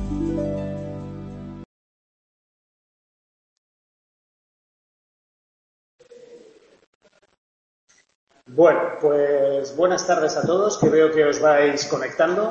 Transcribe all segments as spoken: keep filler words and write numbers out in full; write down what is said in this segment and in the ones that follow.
Bueno, pues buenas tardes a todos, que veo que os vais conectando.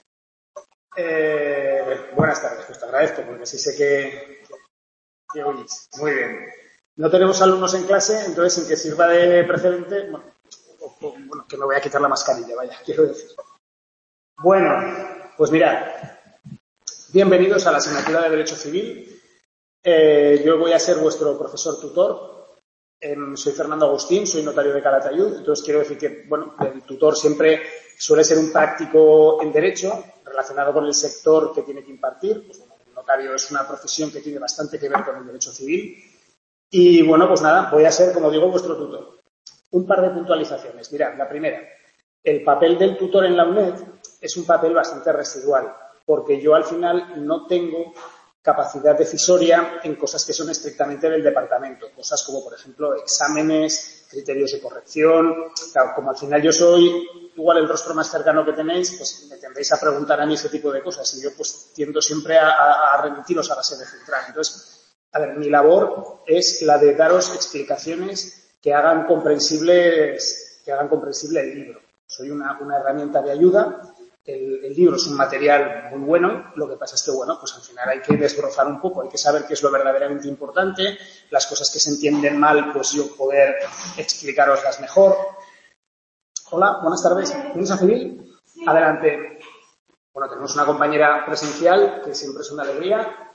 Eh, buenas tardes, pues te agradezco, porque sí sé que, que oís. Muy bien. No tenemos alumnos en clase, entonces sin que sirva de precedente, bueno, o, o, bueno, que me voy a quitar la mascarilla, vaya, quiero decir. Bueno, pues mirad, bienvenidos a la asignatura de Derecho Civil. Eh, yo voy a ser vuestro profesor tutor. Eh, soy Fernando Agustín, soy notario de Calatayud, entonces quiero decir que, bueno, el tutor siempre suele ser un práctico en Derecho relacionado con el sector que tiene que impartir. Pues, bueno, el notario es una profesión que tiene bastante que ver con el Derecho Civil. Y, bueno, pues nada, voy a ser, como digo, vuestro tutor. Un par de puntualizaciones. Mirad, la primera, el papel del tutor en la UNED es un papel bastante residual, porque yo al final no tengo capacidad decisoria en cosas que son estrictamente del departamento, cosas como, por ejemplo, exámenes, criterios de corrección. Claro, como al final yo soy igual el rostro más cercano que tenéis, pues me tendréis a preguntar a mí ese tipo de cosas y yo pues tiendo siempre a, a, a remitiros a la sede central. Entonces, a ver, mi labor es la de daros explicaciones que hagan comprensibles, que hagan comprensible el libro. Soy una, una herramienta de ayuda. El, el libro es un material muy bueno, lo que pasa es que, bueno, pues al final hay que desbrozar un poco, hay que saber qué es lo verdaderamente importante, las cosas que se entienden mal, pues yo poder explicaroslas mejor. Hola, buenas tardes. ¿Vienes a civil? Adelante. Bueno, tenemos una compañera presencial, que siempre es una alegría.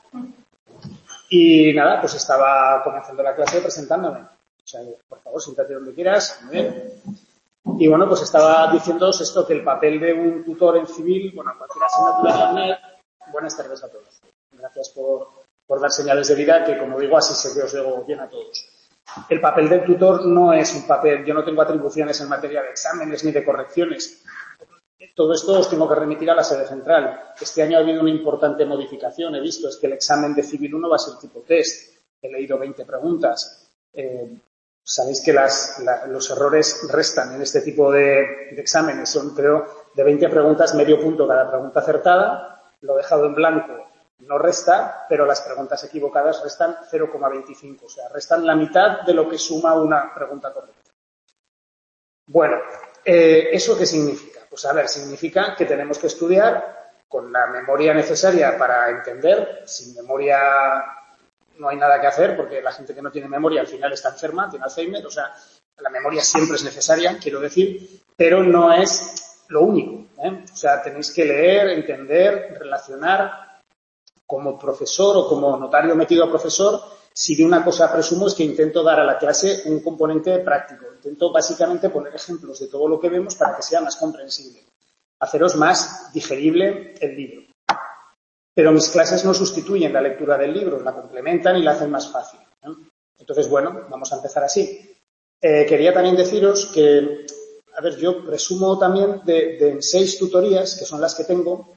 Y nada, pues estaba comenzando la clase presentándome. O sea, por favor, siéntate donde quieras. Muy bien. Y bueno, pues estaba diciéndoos esto, que el papel de un tutor en civil, bueno, cualquier asignatura de la UNED. Buenas tardes a todos. Gracias por, por dar señales de vida, que como digo, así sé que os digo bien a todos. El papel del tutor no es un papel, yo no tengo atribuciones en materia de exámenes ni de correcciones. Todo esto os tengo que remitir a la sede central. Este año ha habido una importante modificación, he visto, es que el examen de Civil uno va a ser tipo test. He leído veinte preguntas. Eh, Sabéis que las, la, los errores restan en este tipo de, de exámenes. Son, creo, de veinte preguntas, medio punto cada pregunta acertada. Lo dejado en blanco no resta, pero las preguntas equivocadas restan cero coma veinticinco. O sea, restan la mitad de lo que suma una pregunta correcta. Bueno, eh, ¿eso qué significa? Pues a ver, significa que tenemos que estudiar con la memoria necesaria para entender. Sin memoria no hay nada que hacer, porque la gente que no tiene memoria al final está enferma, tiene Alzheimer. O sea, la memoria siempre es necesaria, quiero decir, pero no es lo único, ¿eh? O sea, tenéis que leer, entender, relacionar. Como profesor o como notario metido a profesor, si de una cosa presumo es que intento dar a la clase un componente práctico. Intento básicamente poner ejemplos de todo lo que vemos para que sea más comprensible. Haceros más digerible el libro. Pero mis clases no sustituyen la lectura del libro, la complementan y la hacen más fácil, ¿eh? Entonces, bueno, vamos a empezar así. Eh, quería también deciros que, a ver, yo presumo también de, de seis tutorías, que son las que tengo,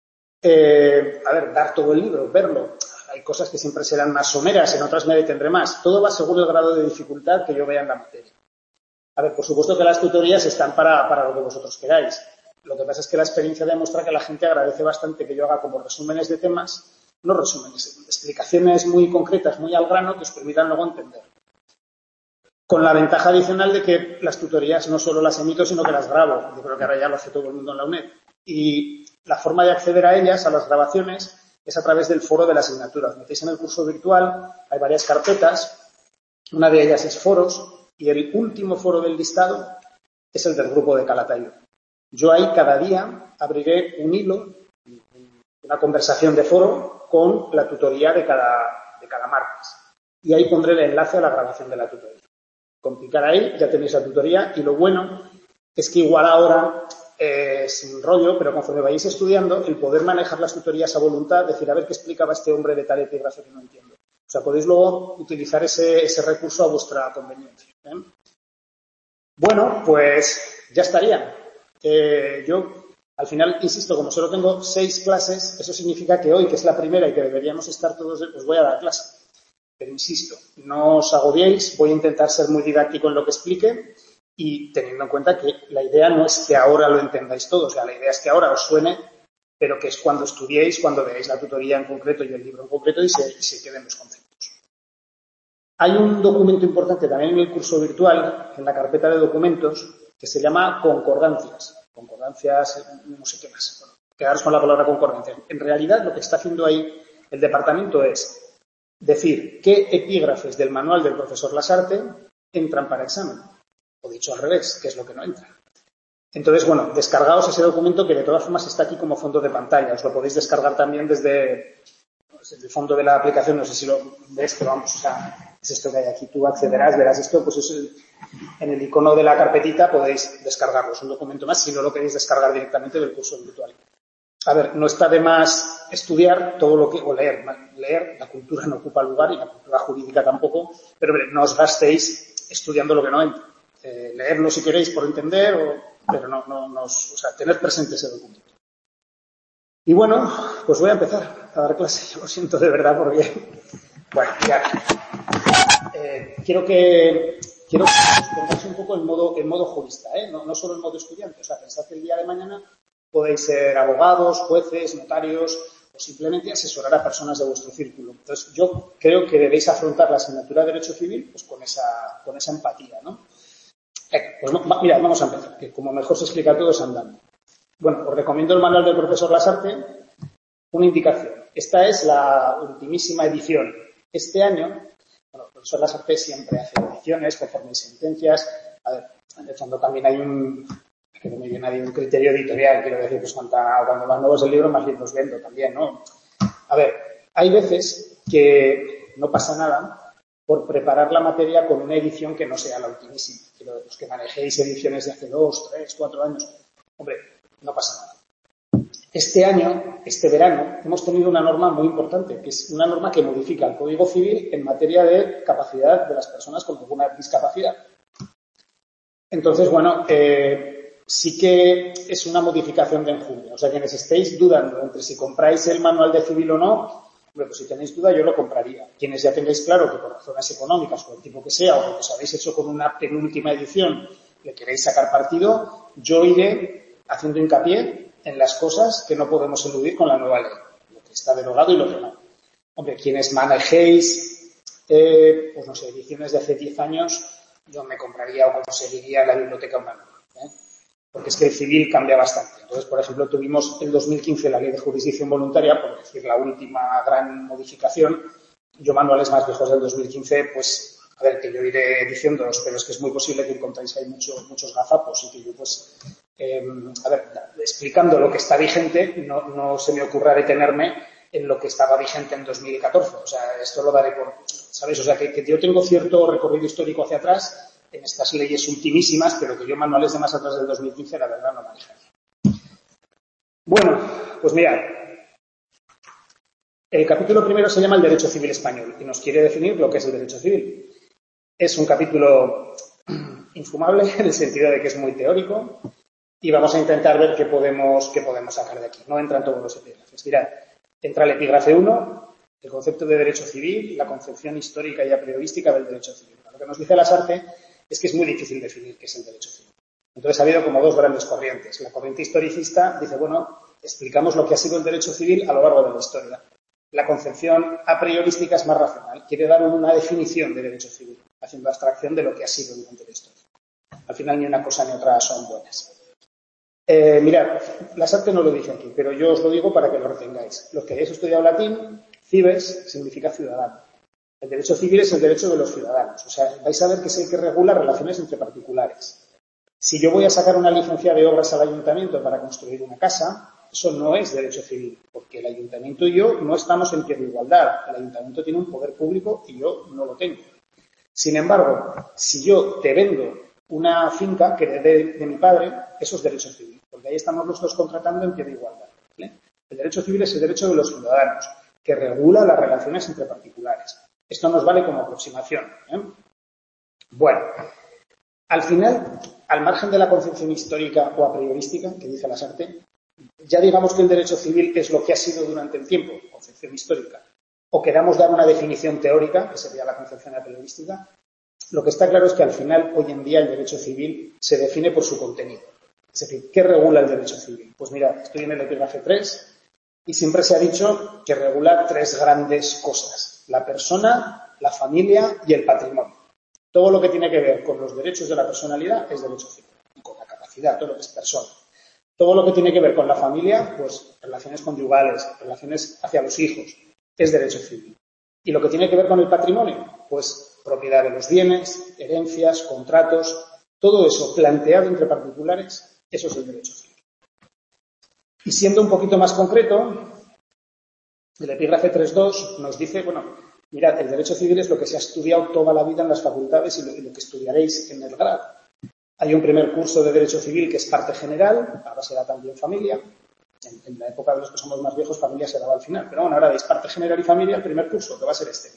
eh, a ver, dar todo el libro, verlo. Hay cosas que siempre serán más someras, en otras me detendré más. Todo va según el grado de dificultad que yo vea en la materia. A ver, por supuesto que las tutorías están para, para lo que vosotros queráis. Lo que pasa es que la experiencia demuestra que la gente agradece bastante que yo haga como resúmenes de temas, no resúmenes, explicaciones muy concretas, muy al grano, que os permitan luego entender. Con la ventaja adicional de que las tutorías no solo las emito, sino que las grabo. Yo creo que ahora ya lo hace todo el mundo en la UNED. Y la forma de acceder a ellas, a las grabaciones, es a través del foro de la asignatura. Os metéis en el curso virtual, hay varias carpetas, una de ellas es foros, y el último foro del listado es el del grupo de Calatayud. Yo ahí cada día abriré un hilo, una conversación de foro con la tutoría de cada, de cada martes. Y ahí pondré el enlace a la grabación de la tutoría. Con picar ahí ya tenéis la tutoría, y lo bueno es que igual ahora, eh, sin rollo, pero conforme vayáis estudiando, el poder manejar las tutorías a voluntad, decir, a ver qué explicaba este hombre de tal epígrafe que no entiendo. O sea, podéis luego utilizar ese, ese recurso a vuestra conveniencia, ¿eh? Bueno, pues ya estaría. Eh, yo, al final, insisto, como solo tengo seis clases, eso significa que hoy, que es la primera y que deberíamos estar todos, pues voy a dar clase. Pero insisto, no os agobiéis, voy a intentar ser muy didáctico en lo que explique y teniendo en cuenta que la idea no es que ahora lo entendáis todo, o sea, la idea es que ahora os suene pero que es cuando estudiéis, cuando veáis la tutoría en concreto y el libro en concreto y se, y se queden los conceptos. Hay un documento importante también en el curso virtual, en la carpeta de documentos, que se llama concordancias. Concordancias, no sé qué más. Bueno, quedaros con la palabra concordancia. En realidad, lo que está haciendo ahí el departamento es decir qué epígrafes del manual del profesor Lasarte entran para examen. O dicho al revés, qué es lo que no entra. Entonces, bueno, descargaos ese documento que de todas formas está aquí como fondo de pantalla. Os lo podéis descargar también desde, desde el fondo de la aplicación. No sé si lo ves, pero vamos, o sea, es esto que hay aquí. Tú accederás, verás esto, pues es el, en el icono de la carpetita podéis descargarlo. Es un documento más si no lo queréis descargar directamente del curso virtual. A ver, no está de más estudiar todo lo que, o leer, leer, la cultura no ocupa lugar y la cultura jurídica tampoco, pero hombre, no os gastéis estudiando lo que no entra. Eh, leerlo si queréis por entender, o, pero no, no, no os, o sea, tener presente ese documento. Y bueno, pues voy a empezar a dar clase. Yo lo siento de verdad porque, bueno, ya, eh, quiero que, quiero que os pongáis un poco en modo, en modo jurista, ¿eh? No, no solo en modo estudiante. O sea, pensad que el día de mañana podéis ser abogados, jueces, notarios o simplemente asesorar a personas de vuestro círculo. Entonces, yo creo que debéis afrontar la asignatura de Derecho Civil pues con esa, con esa empatía, ¿no? Eh, pues mira, vamos a empezar, que como mejor se explica todo es andando. Bueno, os recomiendo el manual del profesor Lasarte. Una indicación. Esta es la ultimísima edición. Este año, bueno, el profesor Lasarte siempre hace ediciones conforme hay sentencias. A ver, en el fondo también hay un... que no me viene nadie un criterio editorial, quiero decir, pues cuando, cuando más nuevos el libro, más libros vendo también, ¿no? A ver, hay veces que no pasa nada por preparar la materia con una edición que no sea la ultimísima. Quiero decir, los que manejéis ediciones de hace dos, tres, cuatro años, hombre, no pasa nada. Este año, este verano, hemos tenido una norma muy importante, que es una norma que modifica el Código Civil en materia de capacidad de las personas con alguna discapacidad. Entonces, bueno, eh, sí que es una modificación de enjundia. O sea, quienes estéis dudando entre si compráis el manual de civil o no, hombre, pues si tenéis duda yo lo compraría. Quienes ya tengáis claro que por razones económicas o el tipo que sea, o porque os habéis hecho con una penúltima edición, le queréis sacar partido, yo iré haciendo hincapié en las cosas que no podemos eludir con la nueva ley. Lo que está derogado y lo que no. Hombre, quienes manejéis, eh, pues no sé, ediciones de hace diez años, yo me compraría o conseguiría la biblioteca una nueva, ¿eh? Porque es que el civil cambia bastante. Entonces, por ejemplo, tuvimos en dos mil quince la ley de jurisdicción voluntaria, por decir la última gran modificación. Yo manuales más viejos del dos mil quince, pues, a ver, que yo iré diciéndolos, pero es que es muy posible que encontréis ahí muchos, muchos gazapos y que yo, pues, eh, a ver, explicando lo que está vigente, no, no se me ocurra detenerme en lo que estaba vigente en dos mil catorce. O sea, esto lo daré por, ¿sabéis? O sea, que, que yo tengo cierto recorrido histórico hacia atrás en estas leyes ultimísimas, pero que yo manuales de más atrás del dos mil quince, la verdad, no manejaría. Bueno, pues mirad. El capítulo primero se llama el Derecho Civil Español y nos quiere definir lo que es el derecho civil. Es un capítulo infumable en el sentido de que es muy teórico y vamos a intentar ver qué podemos, qué podemos sacar de aquí. No entran todos los epígrafes. Mirad, entra el epígrafe uno, el concepto de derecho civil, la concepción histórica y a priorística del derecho civil. Lo que nos dice Lasarte es que es muy difícil definir qué es el derecho civil. Entonces ha habido como dos grandes corrientes. La corriente historicista dice, bueno, explicamos lo que ha sido el derecho civil a lo largo de la historia. La concepción a priorística es más racional. Quiere dar una definición de derecho civil, haciendo abstracción de lo que ha sido durante la historia. Al final ni una cosa ni otra son buenas. Eh, mirad, Lasarte no lo dice aquí, pero yo os lo digo para que lo retengáis. Los que hayáis estudiado latín, cives significa ciudadano. El derecho civil es el derecho de los ciudadanos. O sea, vais a ver que es el que regula relaciones entre particulares. Si yo voy a sacar una licencia de obras al ayuntamiento para construir una casa, eso no es derecho civil, porque el ayuntamiento y yo no estamos en pie de igualdad. El ayuntamiento tiene un poder público y yo no lo tengo. Sin embargo, si yo te vendo una finca que heredé de, de mi padre, eso es derecho civil, porque ahí estamos los dos contratando en pie de igualdad, ¿vale? El derecho civil es el derecho de los ciudadanos, que regula las relaciones entre particulares. Esto nos vale como aproximación, ¿eh? Bueno, al final, al margen de la concepción histórica o a priorística, que dice Lasarte, ya digamos que el derecho civil es lo que ha sido durante el tiempo, concepción histórica, o queramos dar una definición teórica, que sería la concepción a priorística, lo que está claro es que al final, hoy en día, el derecho civil se define por su contenido. Es decir, ¿qué regula el derecho civil? Pues mira, estoy en el epígrafe tres y siempre se ha dicho que regula tres grandes cosas: la persona, la familia y el patrimonio. Todo lo que tiene que ver con los derechos de la personalidad es derecho civil, y con la capacidad, todo lo que es persona. Todo lo que tiene que ver con la familia, pues relaciones conyugales, relaciones hacia los hijos, es derecho civil. Y lo que tiene que ver con el patrimonio, pues propiedad de los bienes, herencias, contratos, todo eso planteado entre particulares, eso es el derecho civil. Y siendo un poquito más concreto, el epígrafe tres punto dos nos dice, bueno, mirad, el derecho civil es lo que se ha estudiado toda la vida en las facultades y lo, y lo que estudiaréis en el grado. Hay un primer curso de Derecho Civil que es parte general, ahora será también familia. En, en la época de los que somos más viejos, familia se daba al final. Pero bueno, ahora veis parte general y familia, el primer curso, que va a ser este.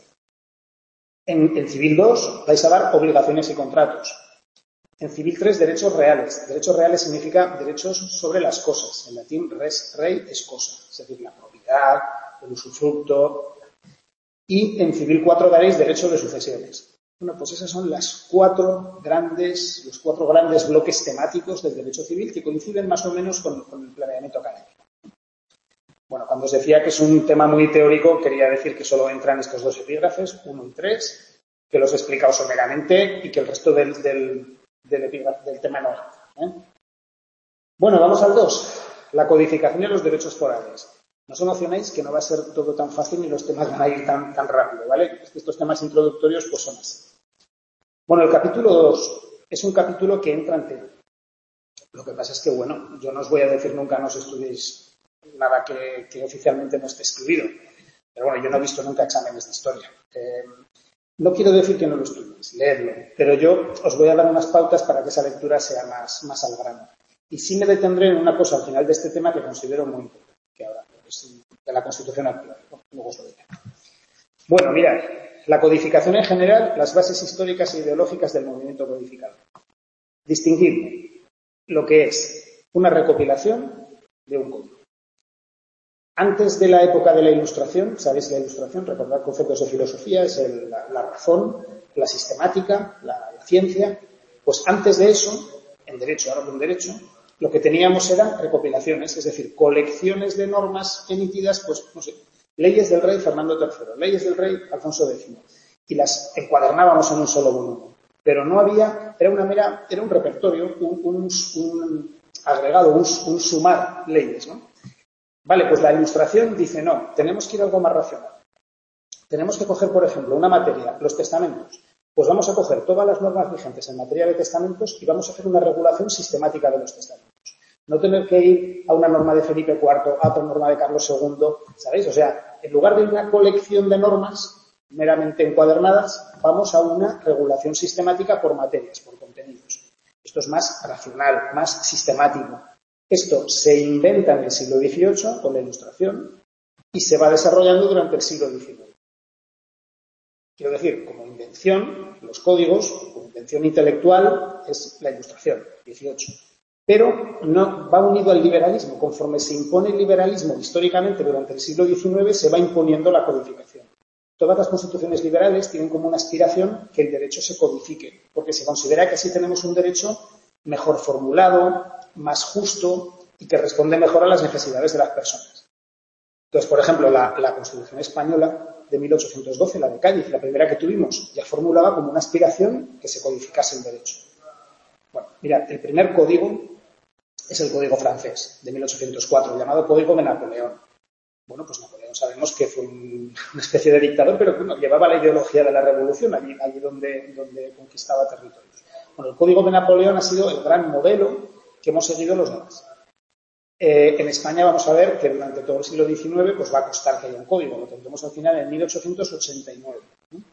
En, en Civil dos vais a dar obligaciones y contratos. En Civil tres, derechos reales. Derechos reales significa derechos sobre las cosas. En latín, res rei es cosa, es decir, la propiedad, el usufructo. Y en Civil cuatro daréis derecho de sucesiones. Bueno, pues esas son las cuatro grandes, los cuatro grandes bloques temáticos del derecho civil que coinciden más o menos con, con el planeamiento académico. Bueno, cuando os decía que es un tema muy teórico, quería decir que solo entran estos dos epígrafes, uno y tres, que los he explicado someramente y que el resto del, del, del, epígrafe, del tema no entra, ¿eh? Bueno, vamos al dos, la codificación de los derechos forales. No os emocionéis que no va a ser todo tan fácil ni los temas van a ir tan, tan rápido, ¿vale? Estos temas introductorios pues son así. Bueno, el capítulo dos es un capítulo que entra en tema. Lo que pasa es que, bueno, yo no os voy a decir nunca no os estudiéis nada que, que oficialmente no esté escribido. Pero bueno, yo no he visto nunca exámenes de historia. Eh, no quiero decir que no lo estudiéis, leedlo, pero yo os voy a dar unas pautas para que esa lectura sea más, más al grano. Y sí me detendré en una cosa al final de este tema que considero muy importante, que ahora es de la Constitución actual. Luego os lo diré. Bueno, mirad, la codificación en general, las bases históricas e ideológicas del movimiento codificador. Distinguir lo que es una recopilación de un código. Antes de la época de la Ilustración, ¿sabéis la Ilustración? Recordad conceptos de filosofía, es el, la, la razón, la sistemática, la, la ciencia. Pues antes de eso, en derecho, ahora en derecho, lo que teníamos eran recopilaciones, es decir, colecciones de normas emitidas, pues, no sé, leyes del rey Fernando tercero, leyes del rey Alfonso décimo, y las encuadernábamos en un solo volumen. Pero no había, era una mera, era un repertorio, un, un, un agregado, un, un sumar leyes, ¿no? Vale, pues la Ilustración dice, no, tenemos que ir a algo más racional. Tenemos que coger, por ejemplo, una materia, los testamentos. Pues vamos a coger todas las normas vigentes en materia de testamentos y vamos a hacer una regulación sistemática de los testamentos. No tener que ir a una norma de Felipe cuarto, a otra norma de Carlos segundo, ¿sabéis? O sea, en lugar de una colección de normas meramente encuadernadas, vamos a una regulación sistemática por materias, por contenidos. Esto es más racional, más sistemático. Esto se inventa en el siglo dieciocho con la Ilustración y se va desarrollando durante el siglo diecinueve. Quiero decir, como invención, los códigos, como invención intelectual, es la Ilustración, dieciocho. Pero no va unido al liberalismo. Conforme se impone el liberalismo históricamente durante el siglo diecinueve, se va imponiendo la codificación. Todas las constituciones liberales tienen como una aspiración que el derecho se codifique, porque se considera que así tenemos un derecho mejor formulado, más justo y que responde mejor a las necesidades de las personas. Entonces, por ejemplo, la, la Constitución española de mil ochocientos doce, la de Cádiz, la primera que tuvimos, ya formulaba como una aspiración que se codificase el derecho. Bueno, mirad, el primer código es el Código francés de mil ochocientos cuatro, llamado Código de Napoleón. Bueno, pues Napoleón sabemos que fue un, una especie de dictador, pero bueno, llevaba la ideología de la revolución allí, allí donde, donde conquistaba territorios. Bueno, el Código de Napoleón ha sido el gran modelo que hemos seguido los demás. Eh, en España vamos a ver que durante todo el siglo diecinueve pues va a costar que haya un código, lo tendremos al final en mil ochocientos ochenta y nueve.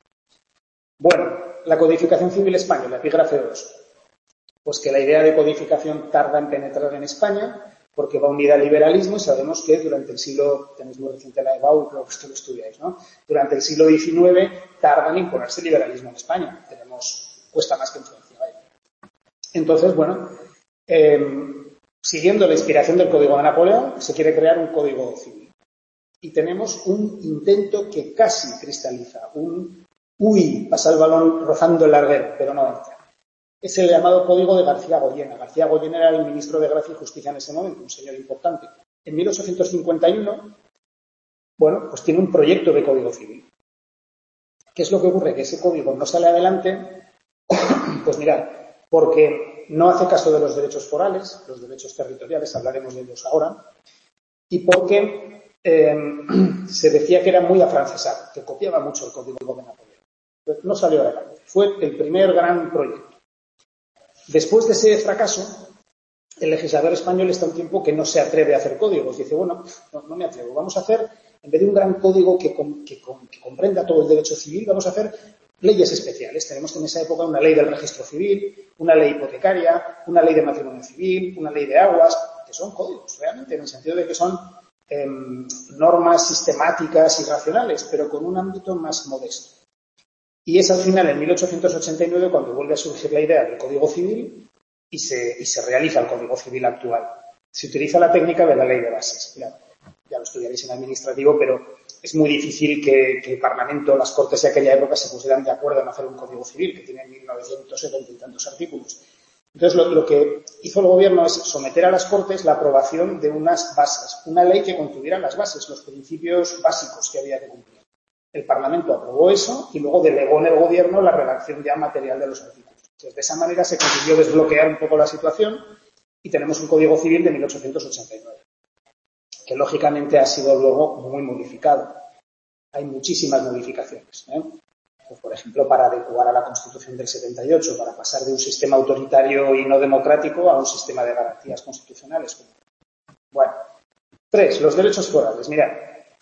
Bueno, la codificación civil española, epígrafe dos. Pues que la idea de codificación tarda en penetrar en España porque va unida al liberalismo y sabemos que durante el siglo, tenéis muy reciente la E B A U, creo que esto lo estudiáis, ¿no? Durante el siglo diecinueve tarda en imponerse el liberalismo en España. Tenemos, cuesta más que influencia, vaya. Entonces, bueno, eh, siguiendo la inspiración del Código de Napoleón, se quiere crear un código civil. Y tenemos un intento que casi cristaliza, un uy, pasa el balón rozando el larguero, pero no entra. es el llamado Código de García Goyena. García Goyena era el ministro de Gracia y Justicia en ese momento, un señor importante. En mil ochocientos cincuenta y uno, bueno, pues tiene un proyecto de Código Civil. ¿Qué es lo que ocurre? Que ese código no sale adelante, pues mirad, porque no hace caso de los derechos forales, los derechos territoriales, hablaremos de ellos ahora, y porque eh, se decía que era muy afrancesado, que copiaba mucho el Código de Napoleón. Entonces, no salió adelante. Fue el primer gran proyecto. Después de ese fracaso, el legislador español está un tiempo que no se atreve a hacer códigos. Dice, bueno, no, no me atrevo. Vamos a hacer, en vez de un gran código que, que, que comprenda todo el derecho civil, vamos a hacer leyes especiales. Tenemos en esa época una ley del registro civil, una ley hipotecaria, una ley de matrimonio civil, una ley de aguas, que son códigos, realmente, en el sentido de que son eh, normas sistemáticas y racionales, pero con un ámbito más modesto. Y es al final, en mil ochocientos ochenta y nueve, cuando vuelve a surgir la idea del Código Civil y se, y se realiza el Código Civil actual. Se utiliza la técnica de la ley de bases. Ya, ya lo estudiaréis en administrativo, pero es muy difícil que, que el Parlamento, las Cortes de aquella época se pusieran de acuerdo en hacer un Código Civil, que tiene mil novecientos setenta y tantos artículos. Entonces, lo, lo que hizo el Gobierno es someter a las Cortes la aprobación de unas bases, una ley que contuviera las bases, los principios básicos que había que cumplir. El Parlamento aprobó eso y luego delegó en el Gobierno la redacción ya material de los artículos. Entonces, de esa manera se consiguió desbloquear un poco la situación y tenemos un Código Civil de mil ochocientos ochenta y nueve, que lógicamente ha sido luego muy modificado. Hay muchísimas modificaciones, ¿eh? Pues, por ejemplo, para adecuar a la Constitución del setenta y ocho, para pasar de un sistema autoritario y no democrático a un sistema de garantías constitucionales. Bueno, tres, los derechos forales. Mirad.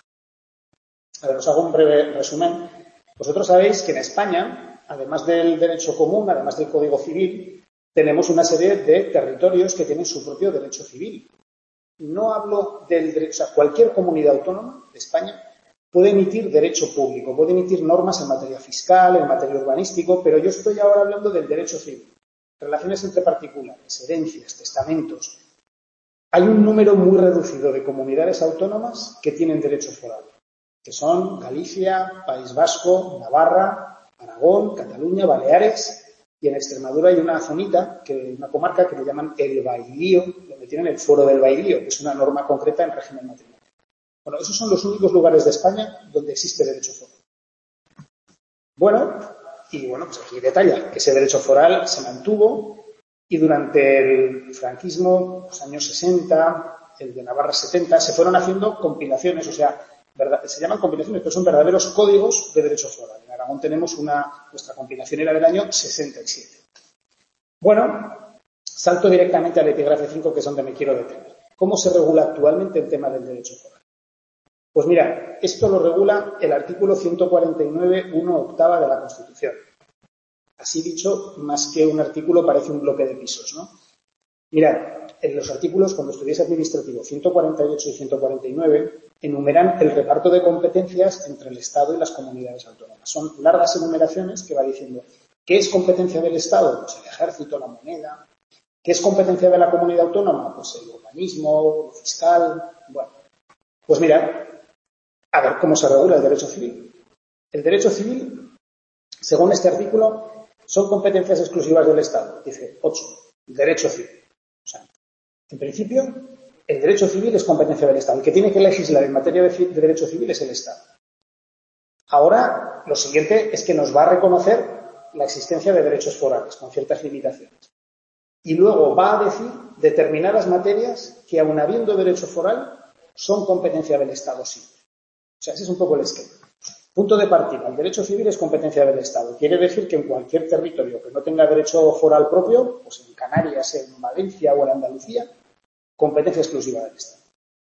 A ver, os hago un breve resumen. Vosotros sabéis que en España, además del derecho común, además del Código Civil, tenemos una serie de territorios que tienen su propio derecho civil. No hablo del derecho, o sea, cualquier comunidad autónoma de España puede emitir derecho público, puede emitir normas en materia fiscal, en materia urbanístico, pero yo estoy ahora hablando del derecho civil. Relaciones entre particulares, herencias, testamentos. Hay un número muy reducido de comunidades autónomas que tienen derechos forales, que son Galicia, País Vasco, Navarra, Aragón, Cataluña, Baleares, y en Extremadura hay una zonita, que, una comarca que le llaman el Bailío, donde tienen el Foro del Bailío, que es una norma concreta en régimen matrimonial. Bueno, esos son los únicos lugares de España donde existe derecho foral. Bueno, y bueno, pues aquí detalla que ese derecho foral se mantuvo y durante el franquismo, los años sesenta, el de Navarra setenta, se fueron haciendo compilaciones, o sea, verdad, se llaman compilaciones, pero son verdaderos códigos de derecho foral. En Aragón tenemos una, nuestra compilación era del año sesenta y siete. Bueno, salto directamente al epígrafe cinco, que es donde me quiero detener. ¿Cómo se regula actualmente el tema del derecho foral? Pues mira, esto lo regula el artículo ciento cuarenta y nueve, uno octava de la Constitución. Así dicho, más que un artículo parece un bloque de pisos, ¿no? Mirad, en los artículos, cuando estudiéis administrativo ciento cuarenta y ocho y ciento cuarenta y nueve, enumeran el reparto de competencias entre el Estado y las comunidades autónomas. Son largas enumeraciones que va diciendo ¿qué es competencia del Estado? Pues el ejército, la moneda. ¿Qué es competencia de la comunidad autónoma? Pues el urbanismo, lo fiscal. Bueno, pues mirad, a ver cómo se regula el derecho civil. El derecho civil, según este artículo, son competencias exclusivas del Estado. Dice ocho, derecho civil. O sea, en principio, el derecho civil es competencia del Estado. El que tiene que legislar en materia de, de derecho civil es el Estado. Ahora, lo siguiente es que nos va a reconocer la existencia de derechos forales, con ciertas limitaciones. Y luego va a decir determinadas materias que, aun habiendo derecho foral, son competencia del Estado siempre. O sea, ese es un poco el esquema. Punto de partida. El derecho civil es competencia del Estado. Quiere decir que en cualquier territorio que no tenga derecho foral propio, pues en Canarias, en Valencia o en Andalucía, competencia exclusiva del Estado.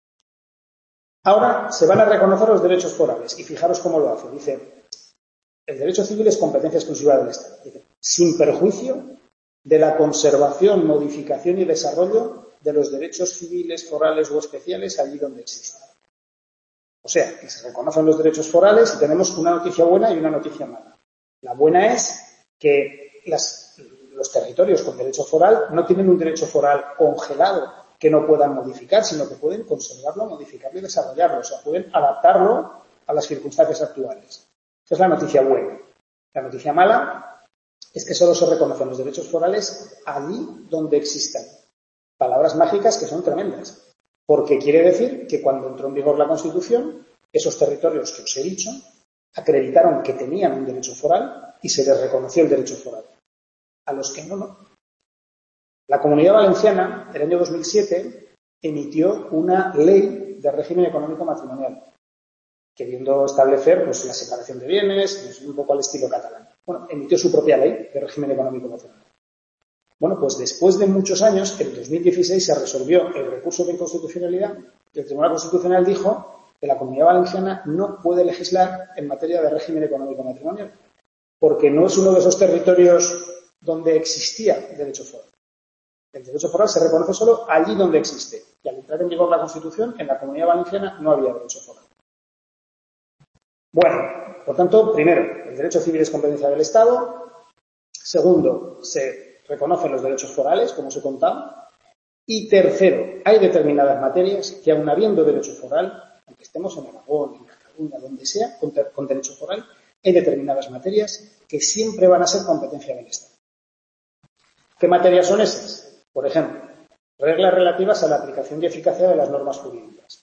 Ahora se van a reconocer los derechos forales y fijaros cómo lo hace. Dice, el derecho civil es competencia exclusiva del Estado. Dice, sin perjuicio de la conservación, modificación y desarrollo de los derechos civiles, forales o especiales allí donde existan. O sea, que se reconocen los derechos forales y tenemos una noticia buena y una noticia mala. La buena es que las, los territorios con derecho foral no tienen un derecho foral congelado que no puedan modificar, sino que pueden conservarlo, modificarlo y desarrollarlo. O sea, pueden adaptarlo a las circunstancias actuales. Esa es la noticia buena. La noticia mala es que solo se reconocen los derechos forales allí donde existan. Palabras mágicas que son tremendas, porque quiere decir que cuando entró en vigor la Constitución, esos territorios que os he dicho acreditaron que tenían un derecho foral y se les reconoció el derecho foral. A los que no, no. La Comunidad Valenciana, el año dos mil siete, emitió una ley de régimen económico matrimonial, queriendo establecer pues, la separación de bienes, pues, un poco al estilo catalán. Bueno, emitió su propia ley de régimen económico matrimonial. Bueno, pues después de muchos años, en dos mil dieciséis se resolvió el recurso de inconstitucionalidad y el Tribunal Constitucional dijo que la Comunidad Valenciana no puede legislar en materia de régimen económico matrimonial, porque no es uno de esos territorios donde existía derecho foral. El derecho foral se reconoce solo allí donde existe. Y al entrar en vigor la Constitución, en la Comunidad Valenciana no había derecho foral. Bueno, por tanto, primero, el derecho civil es competencia del Estado. Segundo, se reconocen los derechos forales, como os he contado. Y tercero, hay determinadas materias que, aun habiendo derecho foral, aunque estemos en Aragón, en Cataluña, donde sea, con, con derecho foral, hay determinadas materias que siempre van a ser competencia del Estado. ¿Qué materias son esas? Por ejemplo, reglas relativas a la aplicación y eficacia de las normas jurídicas.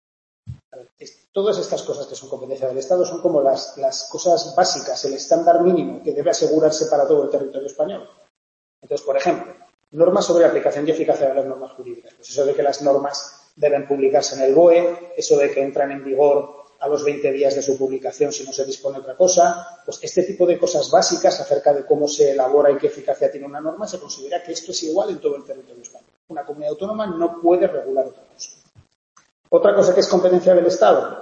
Todas estas cosas que son competencia del Estado son como las, las cosas básicas, el estándar mínimo que debe asegurarse para todo el territorio español. Entonces, por ejemplo, normas sobre aplicación y eficacia de las normas jurídicas. Pues eso de que las normas deben publicarse en el B O E, eso de que entran en vigor a los veinte días de su publicación si no se dispone otra cosa, pues este tipo de cosas básicas acerca de cómo se elabora y qué eficacia tiene una norma, se considera que esto es igual en todo el territorio español. Una comunidad autónoma no puede regular otra cosa. Otra cosa que es competencia del Estado,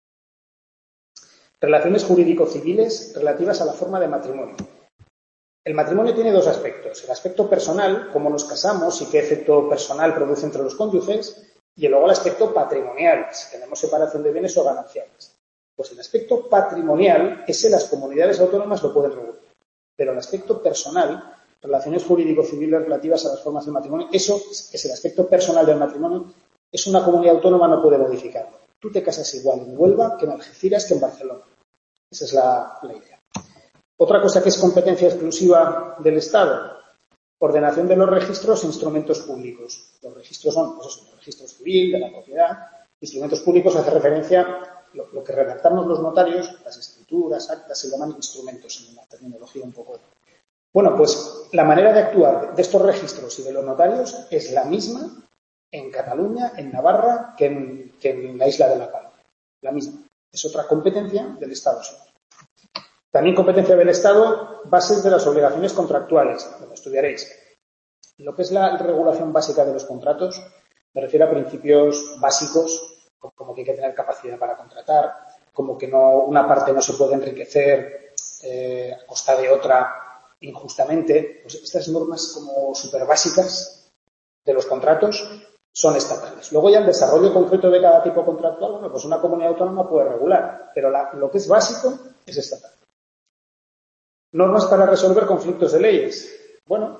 relaciones jurídico-civiles relativas a la forma de matrimonio. El matrimonio tiene dos aspectos, el aspecto personal, cómo nos casamos y qué efecto personal produce entre los cónyuges, y luego el aspecto patrimonial, si tenemos separación de bienes o gananciales. Pues el aspecto patrimonial, ese las comunidades autónomas lo pueden regular. Pero el aspecto personal, relaciones jurídico-civiles relativas a las formas del matrimonio, eso es el aspecto personal del matrimonio, es una comunidad autónoma no puede modificarlo. Tú te casas igual en Huelva que en Algeciras que en Barcelona. Esa es la, la idea. Otra cosa que es competencia exclusiva del Estado, ordenación de los registros e instrumentos públicos. Los registros son, pues eso, el registro civil, de la propiedad. Instrumentos públicos hace referencia a lo, lo que redactamos los notarios, las escrituras, actas, se llaman instrumentos en la terminología un poco. Bueno, pues la manera de actuar de estos registros y de los notarios es la misma en Cataluña, en Navarra, que en, que en la isla de La Palma. La misma. Es otra competencia del Estado. También competencia del Estado, bases de las obligaciones contractuales, lo estudiaréis. Lo que es la regulación básica de los contratos, me refiero a principios básicos, como que hay que tener capacidad para contratar, como que no, una parte no se puede enriquecer eh, a costa de otra injustamente. Pues estas normas como súper básicas de los contratos son estatales. Luego ya el desarrollo concreto de cada tipo contractual, bueno, pues una comunidad autónoma puede regular, pero la, lo que es básico es estatal. Normas para resolver conflictos de leyes. Bueno,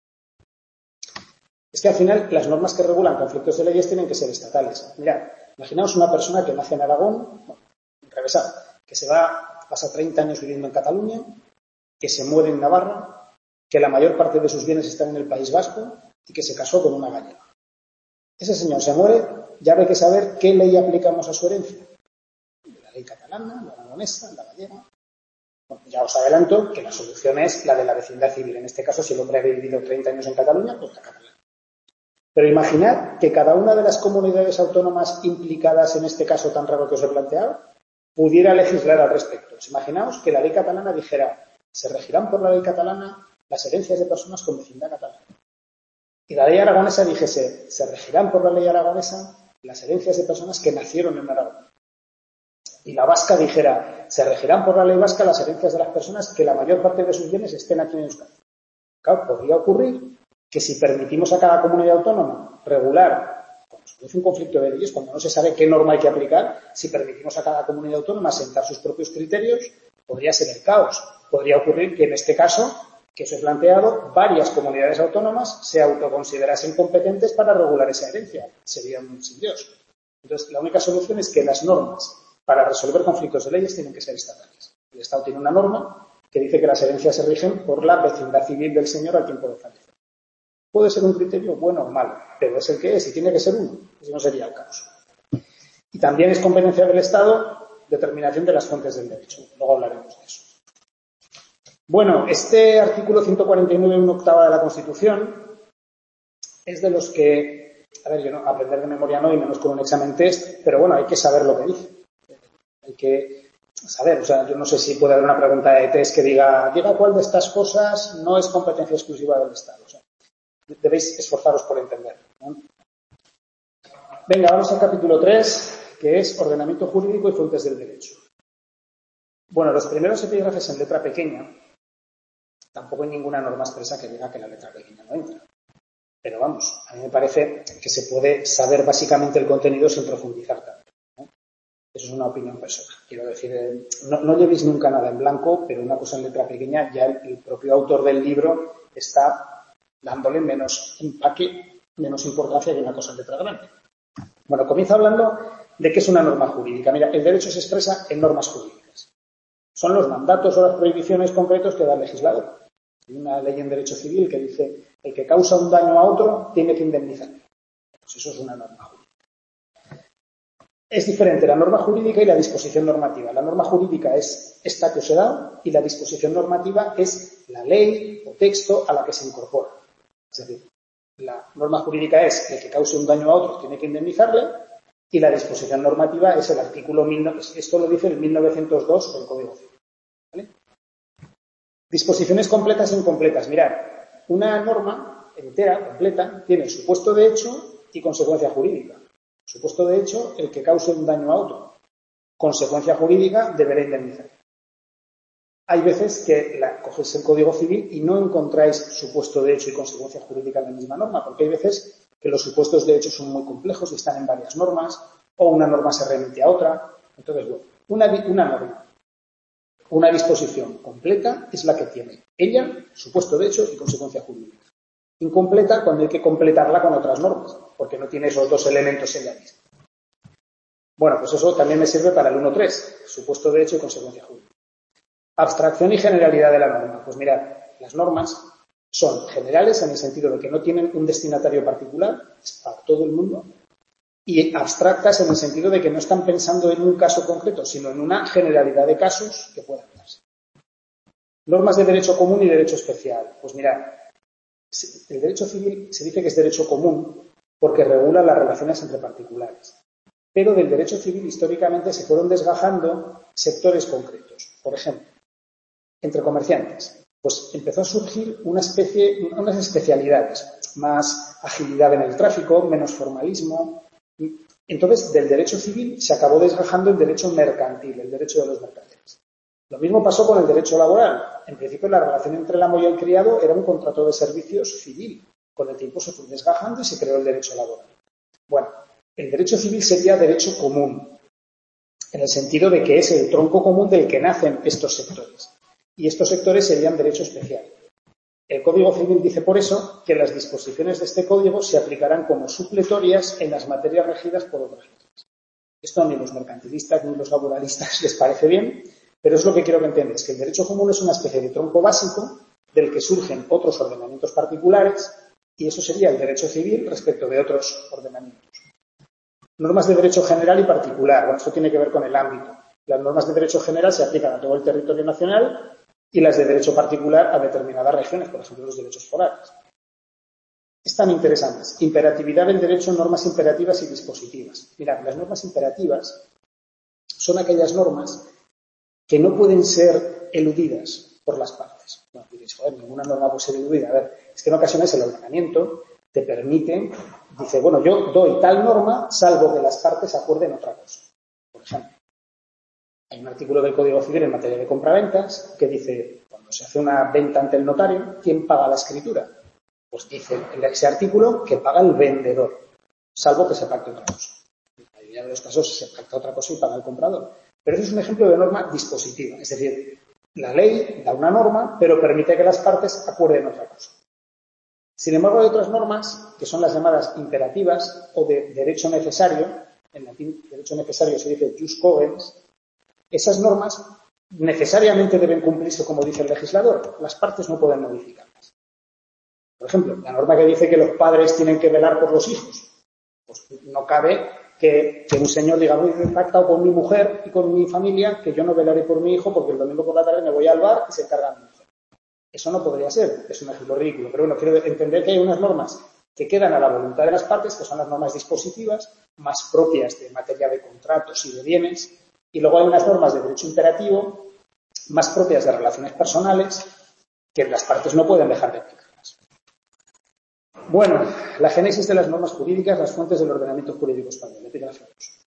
es que al final las normas que regulan conflictos de leyes tienen que ser estatales. Mirad, imaginaos una persona que nace en Aragón, bueno, enrevesado, que se va, pasa treinta años viviendo en Cataluña, que se muere en Navarra, que la mayor parte de sus bienes están en el País Vasco y que se casó con una gallega. Ese señor se muere, ya hay que saber qué ley aplicamos a su herencia. La ley catalana, la aragonesa, la gallega. Bueno, ya os adelanto que la solución es la de la vecindad civil. En este caso, si el hombre ha vivido treinta años en Cataluña, pues la catalana. Pero imaginad que cada una de las comunidades autónomas implicadas en este caso tan raro que os he planteado pudiera legislar al respecto. Pues imaginaos que la ley catalana dijera, se regirán por la ley catalana las herencias de personas con vecindad catalana. Y la ley aragonesa dijese, se regirán por la ley aragonesa las herencias de personas que nacieron en Aragón. Y la vasca dijera, se regirán por la ley vasca las herencias de las personas que la mayor parte de sus bienes estén aquí en Euskadi. Claro, podría ocurrir que si permitimos a cada comunidad autónoma regular, cuando se produce un conflicto de leyes, cuando no se sabe qué norma hay que aplicar, si permitimos a cada comunidad autónoma sentar sus propios criterios, podría ser el caos. Podría ocurrir que en este caso, que os he planteado, varias comunidades autónomas se autoconsiderasen competentes para regular esa herencia. Serían un sin Dios. Entonces, la única solución es que las normas para resolver conflictos de leyes tienen que ser estatales. El Estado tiene una norma que dice que las herencias se rigen por la vecindad civil del señor al tiempo de fallecer. Puede ser un criterio bueno o malo, pero es el que es y tiene que ser uno, si no sería el caso. Y también es competencia del Estado determinación de las fuentes del derecho. Luego hablaremos de eso. Bueno, este artículo ciento cuarenta y nueve, una octava de la Constitución, es de los que, a ver, yo no, aprender de memoria no, y menos con un examen test, pero bueno, hay que saber lo que dice. Hay que saber, o sea, yo no sé si puede haber una pregunta de test que diga, diga cuál de estas cosas no es competencia exclusiva del Estado. O sea, debéis esforzaros por entenderlo, ¿no? Venga, vamos al capítulo tres, que es ordenamiento jurídico y fuentes del derecho. Bueno, los primeros epígrafes en letra pequeña, tampoco hay ninguna norma expresa que diga que la letra pequeña no entra. Pero vamos, a mí me parece que se puede saber básicamente el contenido sin profundizar tanto, ¿no? Eso es una opinión personal. Quiero decir, eh, no, no llevéis nunca nada en blanco, pero una cosa en letra pequeña, ya el, el propio autor del libro está dándole menos empaque, menos importancia que una cosa en letra grande. Bueno, comienza hablando de qué es una norma jurídica. Mira, el derecho se expresa en normas jurídicas. Son los mandatos o las prohibiciones concretos que da el legislador. Hay una ley en derecho civil que dice el que causa un daño a otro tiene que indemnizar. Pues eso es una norma jurídica. Es diferente la norma jurídica y la disposición normativa. La norma jurídica es esta que os he dado y la disposición normativa es la ley o texto a la que se incorpora. Es decir, la norma jurídica es el que cause un daño a otro tiene que indemnizarle y la disposición normativa es el artículo mil novecientos, esto lo dice el mil novecientos dos del Código Civil. ¿Vale? Disposiciones completas e incompletas. Mirad, una norma entera, completa, tiene supuesto de hecho y consecuencia jurídica. Supuesto de hecho, el que cause un daño a otro. Consecuencia jurídica, deberá indemnizar. Hay veces que la, cogéis el Código Civil y no encontráis supuesto de hecho y consecuencia jurídica en la misma norma, porque hay veces que los supuestos de hecho son muy complejos y están en varias normas, o una norma se remite a otra. Entonces, bueno, una, una norma, una disposición completa es la que tiene ella, supuesto de hecho y consecuencia jurídica. Incompleta cuando hay que completarla con otras normas, porque no tiene esos dos elementos en la misma. Bueno, pues eso también me sirve para el uno punto tres, supuesto de hecho y consecuencia jurídica. Abstracción y generalidad de la norma. Pues mirad, las normas son generales en el sentido de que no tienen un destinatario particular, es para todo el mundo, y abstractas en el sentido de que no están pensando en un caso concreto, sino en una generalidad de casos que puedan darse. Normas de derecho común y derecho especial. Pues mirad, el derecho civil se dice que es derecho común porque regula las relaciones entre particulares. Pero del derecho civil históricamente se fueron desgajando sectores concretos. Por ejemplo, entre comerciantes, pues empezó a surgir una especie, unas especialidades, más agilidad en el tráfico, menos formalismo. Entonces, del derecho civil se acabó desgajando el derecho mercantil, el derecho de los mercaderes. Lo mismo pasó con el derecho laboral. En principio, la relación entre el amo y el criado era un contrato de servicios civil. Con el tiempo se fue desgajando y se creó el derecho laboral. Bueno, el derecho civil sería derecho común, en el sentido de que es el tronco común del que nacen estos sectores. Y estos sectores serían derecho especial. El Código Civil dice por eso que las disposiciones de este código se aplicarán como supletorias en las materias regidas por otras leyes. Esto ni los mercantilistas ni los laboralistas les parece bien, pero es lo que quiero que entendáis, que el derecho común es una especie de tronco básico del que surgen otros ordenamientos particulares y eso sería el derecho civil respecto de otros ordenamientos. Normas de derecho general y particular. Bueno, esto tiene que ver con el ámbito. Las normas de derecho general se aplican a todo el territorio nacional y las de derecho particular a determinadas regiones, por ejemplo, los derechos forales. Están interesantes. Imperatividad del derecho, normas imperativas y dispositivas. Mirad, las normas imperativas son aquellas normas que no pueden ser eludidas por las partes. Bueno, diréis, joder, ninguna norma puede ser eludida. A ver, es que en ocasiones el ordenamiento te permite, dice, bueno, yo doy tal norma salvo que las partes acuerden otra cosa. Por ejemplo, hay un artículo del Código Civil en materia de compraventas que dice, cuando se hace una venta ante el notario, ¿quién paga la escritura? Pues dice en ese artículo que paga el vendedor, salvo que se pacte otra cosa. En la mayoría de los casos se pacta otra cosa y paga el comprador. Pero eso es un ejemplo de norma dispositiva, es decir, la ley da una norma, pero permite que las partes acuerden otra cosa. Sin embargo, hay otras normas que son las llamadas imperativas o de derecho necesario. En latín, derecho necesario se dice jus cogens. Esas normas necesariamente deben cumplirse como dice el legislador. Las partes no pueden modificarlas. Por ejemplo, la norma que dice que los padres tienen que velar por los hijos. Pues no cabe que, que un señor diga, voy a pactado con mi mujer y con mi familia que yo no velaré por mi hijo porque el domingo por la tarde me voy al bar y se encarga mi mujer. Eso no podría ser, es un ejemplo ridículo. Pero bueno, quiero entender que hay unas normas que quedan a la voluntad de las partes, que son las normas dispositivas, más propias de materia de contratos y de bienes, y luego hay unas normas de derecho imperativo, más propias de relaciones personales, que las partes no pueden dejar de aplicarlas. Bueno, la génesis de las normas jurídicas, las fuentes del ordenamiento jurídico español, epígrafe dos.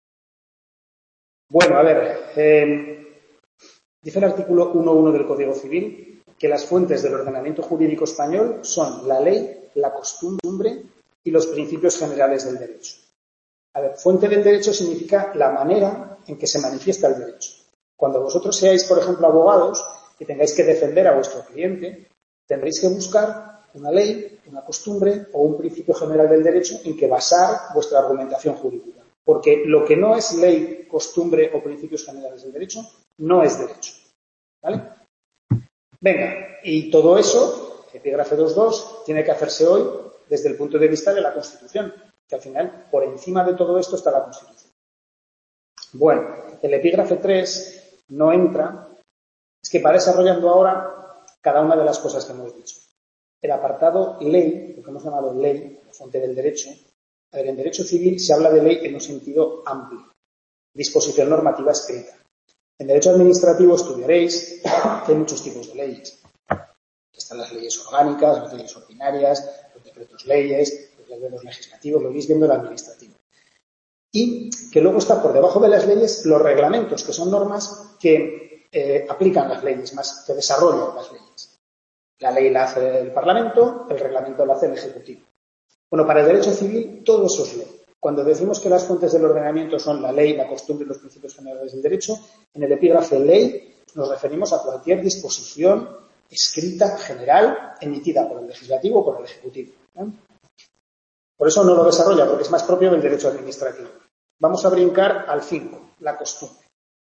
Bueno, a ver, eh, dice el artículo uno punto uno del Código Civil que las fuentes del ordenamiento jurídico español son la ley, la costumbre y los principios generales del derecho. A ver, fuente del derecho significa la manera en que se manifiesta el derecho. Cuando vosotros seáis, por ejemplo, abogados y tengáis que defender a vuestro cliente, tendréis que buscar una ley, una costumbre o un principio general del derecho en que basar vuestra argumentación jurídica. Porque lo que no es ley, costumbre o principios generales del derecho no es derecho. ¿Vale? Venga, y todo eso, epígrafe dos punto dos, tiene que hacerse hoy desde el punto de vista de la Constitución, que al final, por encima de todo esto está la Constitución. Bueno, el epígrafe tres no entra, es que va desarrollando ahora cada una de las cosas que hemos dicho. El apartado ley, lo que hemos llamado ley, la fuente del derecho, a ver, en derecho civil se habla de ley en un sentido amplio, disposición normativa escrita. En derecho administrativo estudiaréis que hay muchos tipos de leyes. Están las leyes orgánicas, las leyes ordinarias, los decretos leyes, los decretos legislativos, lo veis viendo el administrativo. Y que luego está por debajo de las leyes los reglamentos, que son normas que eh, aplican las leyes, más que desarrollan las leyes. La ley la hace el Parlamento, el reglamento la hace el Ejecutivo. Bueno, para el derecho civil todo eso es ley. Cuando decimos que las fuentes del ordenamiento son la ley, la costumbre y los principios generales del derecho, en el epígrafe ley nos referimos a cualquier disposición escrita general emitida por el legislativo o por el ejecutivo. ¿eh? Por eso no lo desarrolla, porque es más propio del derecho administrativo. Vamos a brincar al cinco, la costumbre.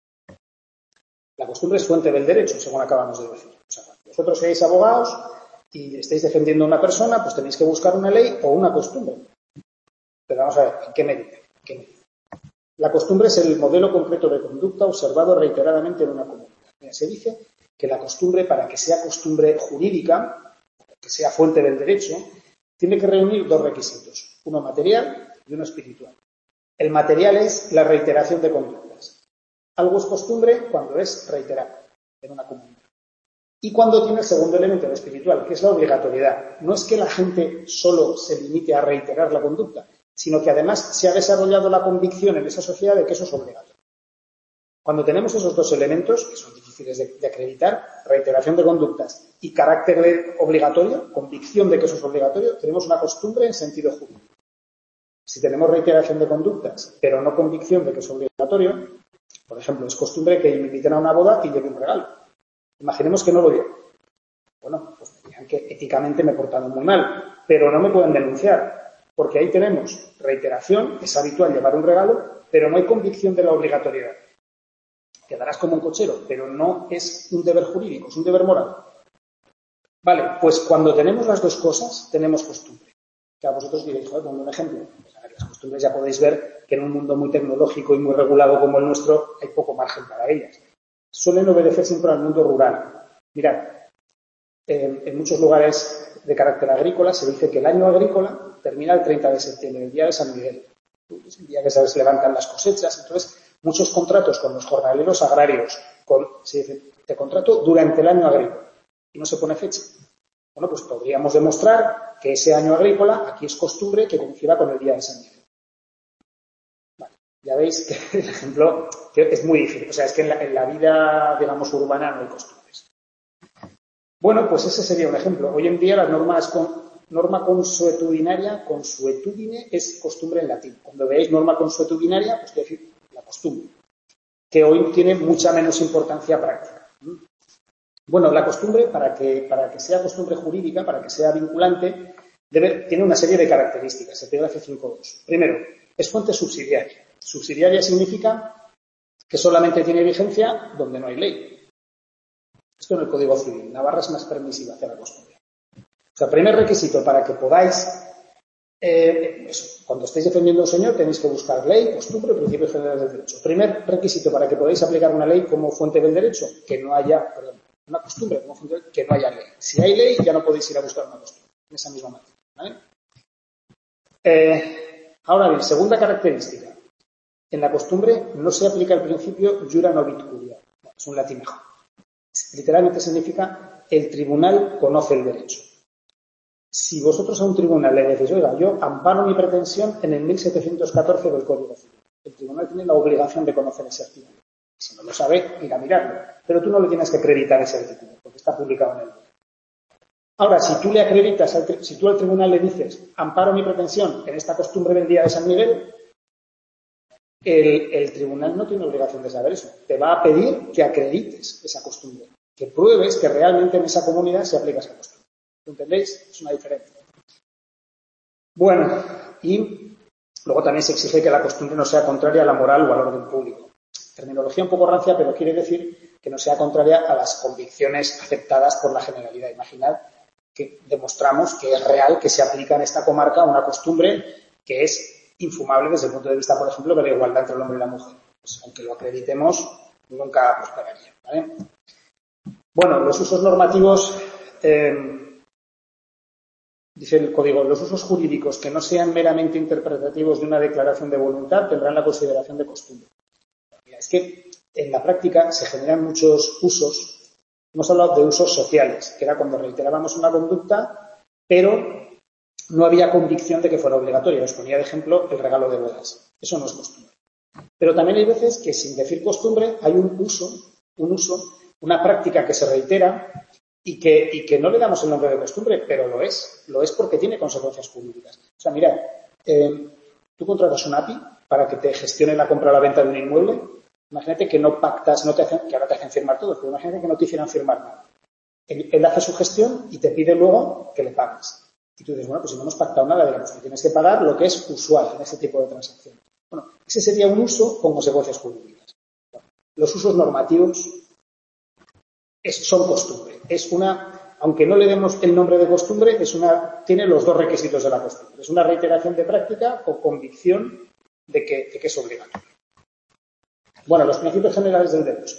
La costumbre es fuente del derecho, según acabamos de decir. O sea, cuando vosotros seáis abogados y estáis defendiendo a una persona, pues tenéis que buscar una ley o una costumbre. Pero vamos a ver, ¿en qué medida? ¿En qué medida? La costumbre es el modelo concreto de conducta observado reiteradamente en una comunidad. Mira, se dice que la costumbre, para que sea costumbre jurídica, que sea fuente del derecho, tiene que reunir dos requisitos, uno material y uno espiritual. El material es la reiteración de conductas. Algo es costumbre cuando es reiterado en una comunidad. Y cuando tiene el segundo elemento, el espiritual, que es la obligatoriedad. No es que la gente solo se limite a reiterar la conducta, sino que además se ha desarrollado la convicción en esa sociedad de que eso es obligatorio. Cuando tenemos esos dos elementos, que son difíciles de, de acreditar, reiteración de conductas y carácter de obligatorio, convicción de que eso es obligatorio, tenemos una costumbre en sentido jurídico. Si tenemos reiteración de conductas, pero no convicción de que es obligatorio, por ejemplo, es costumbre que me inviten a una boda y lleve un regalo. Imaginemos que no lo llevo. Bueno, pues me dirán que éticamente me he portado muy mal, pero no me pueden denunciar, porque ahí tenemos reiteración, es habitual llevar un regalo, pero no hay convicción de la obligatoriedad. Quedarás como un cochero, pero no es un deber jurídico, es un deber moral. Vale, pues cuando tenemos las dos cosas, tenemos costumbre. Que a vosotros diréis, joder, pongo un ejemplo. Pues a ver, las costumbres ya podéis ver que en un mundo muy tecnológico y muy regulado como el nuestro, hay poco margen para ellas. Suelen obedecer siempre al mundo rural. Mirad, eh, en muchos lugares de carácter agrícola se dice que el año agrícola termina el treinta de septiembre, el día de San Miguel. Es el día que se levantan las cosechas. Entonces, muchos contratos con los jornaleros agrarios, con, se dice, te contrato durante el año agrícola y no se pone fecha. Bueno, pues podríamos demostrar que ese año agrícola aquí es costumbre que coincida con el día de San Miguel. Vale, ya veis que el ejemplo que es muy difícil. O sea, es que en la, en la vida, digamos, urbana no hay costumbres. Bueno, pues ese sería un ejemplo. Hoy en día las normas con norma consuetudinaria, consuetudine es costumbre en latín. Cuando veáis norma consuetudinaria, pues quiere decir la costumbre, que hoy tiene mucha menos importancia práctica. Bueno, la costumbre, para que, para que sea costumbre jurídica, para que sea vinculante, debe, tiene una serie de características. Epígrafe cinco punto dos. Primero, es fuente subsidiaria. Subsidiaria significa que solamente tiene vigencia donde no hay ley. Esto en el Código Civil. Navarra es más permisiva hacia la costumbre. O sea, primer requisito para que podáis, eh, eso, cuando estéis defendiendo a un señor tenéis que buscar ley, costumbre, principios generales del derecho. Primer requisito para que podáis aplicar una ley como fuente del derecho, que no haya, perdón, una costumbre como fuente del, que no haya ley. Si hay ley, ya no podéis ir a buscar una costumbre en esa misma materia, ¿vale? Eh, ahora bien, segunda característica. En la costumbre no se aplica el principio jura novit curia. Es un latinejo. Literalmente significa el tribunal conoce el derecho. Si vosotros a un tribunal le decís, oiga, yo amparo mi pretensión en el mil setecientos catorce del Código Civil, el tribunal tiene la obligación de conocer ese artículo. Si no lo sabe, ir a mirarlo. Pero tú no le tienes que acreditar ese artículo, porque está publicado en el libro. Ahora, si tú le acreditas, al, si tú al tribunal le dices, amparo mi pretensión en esta costumbre del día de San Miguel, el, el tribunal no tiene obligación de saber eso. Te va a pedir que acredites esa costumbre, que pruebes que realmente en esa comunidad se aplica esa costumbre. ¿Entendéis? Es una diferencia. Bueno, y luego también se exige que la costumbre no sea contraria a la moral o al orden público. Terminología un poco rancia, pero quiere decir que no sea contraria a las convicciones aceptadas por la generalidad. Imaginad que demostramos que es real que se aplica en esta comarca una costumbre que es infumable desde el punto de vista, por ejemplo, de la igualdad entre el hombre y la mujer. Pues, aunque lo acreditemos, nunca prosperaría, ¿vale? Bueno, los usos normativos, eh, dice el código, los usos jurídicos que no sean meramente interpretativos de una declaración de voluntad tendrán la consideración de costumbre. Mira, es que en la práctica se generan muchos usos. Hemos hablado de usos sociales, que era cuando reiterábamos una conducta, pero no había convicción de que fuera obligatoria. Os ponía de ejemplo el regalo de bodas. Eso no es costumbre. Pero también hay veces que sin decir costumbre hay un uso, un uso, una práctica que se reitera y que, y que no le damos el nombre de costumbre, pero lo es. Lo es porque tiene consecuencias jurídicas. O sea, mira, eh, tú contratas un A P I para que te gestione la compra o la venta de un inmueble. Imagínate que no pactas, no te hacen, que ahora te hacen firmar todo, pero imagínate que no te hicieran firmar nada. Él, él hace su gestión y te pide luego que le pagues. Y tú dices, bueno, pues si no hemos pactado nada, digamos que tienes que pagar lo que es usual en este tipo de transacciones. Bueno, ese sería un uso con consecuencias jurídicas. Bueno, los usos normativos es, son costumbre. Es una, aunque no le demos el nombre de costumbre, es una, tiene los dos requisitos de la costumbre. Es una reiteración de práctica con convicción de que, de que es obligatorio. Bueno, los principios generales del derecho.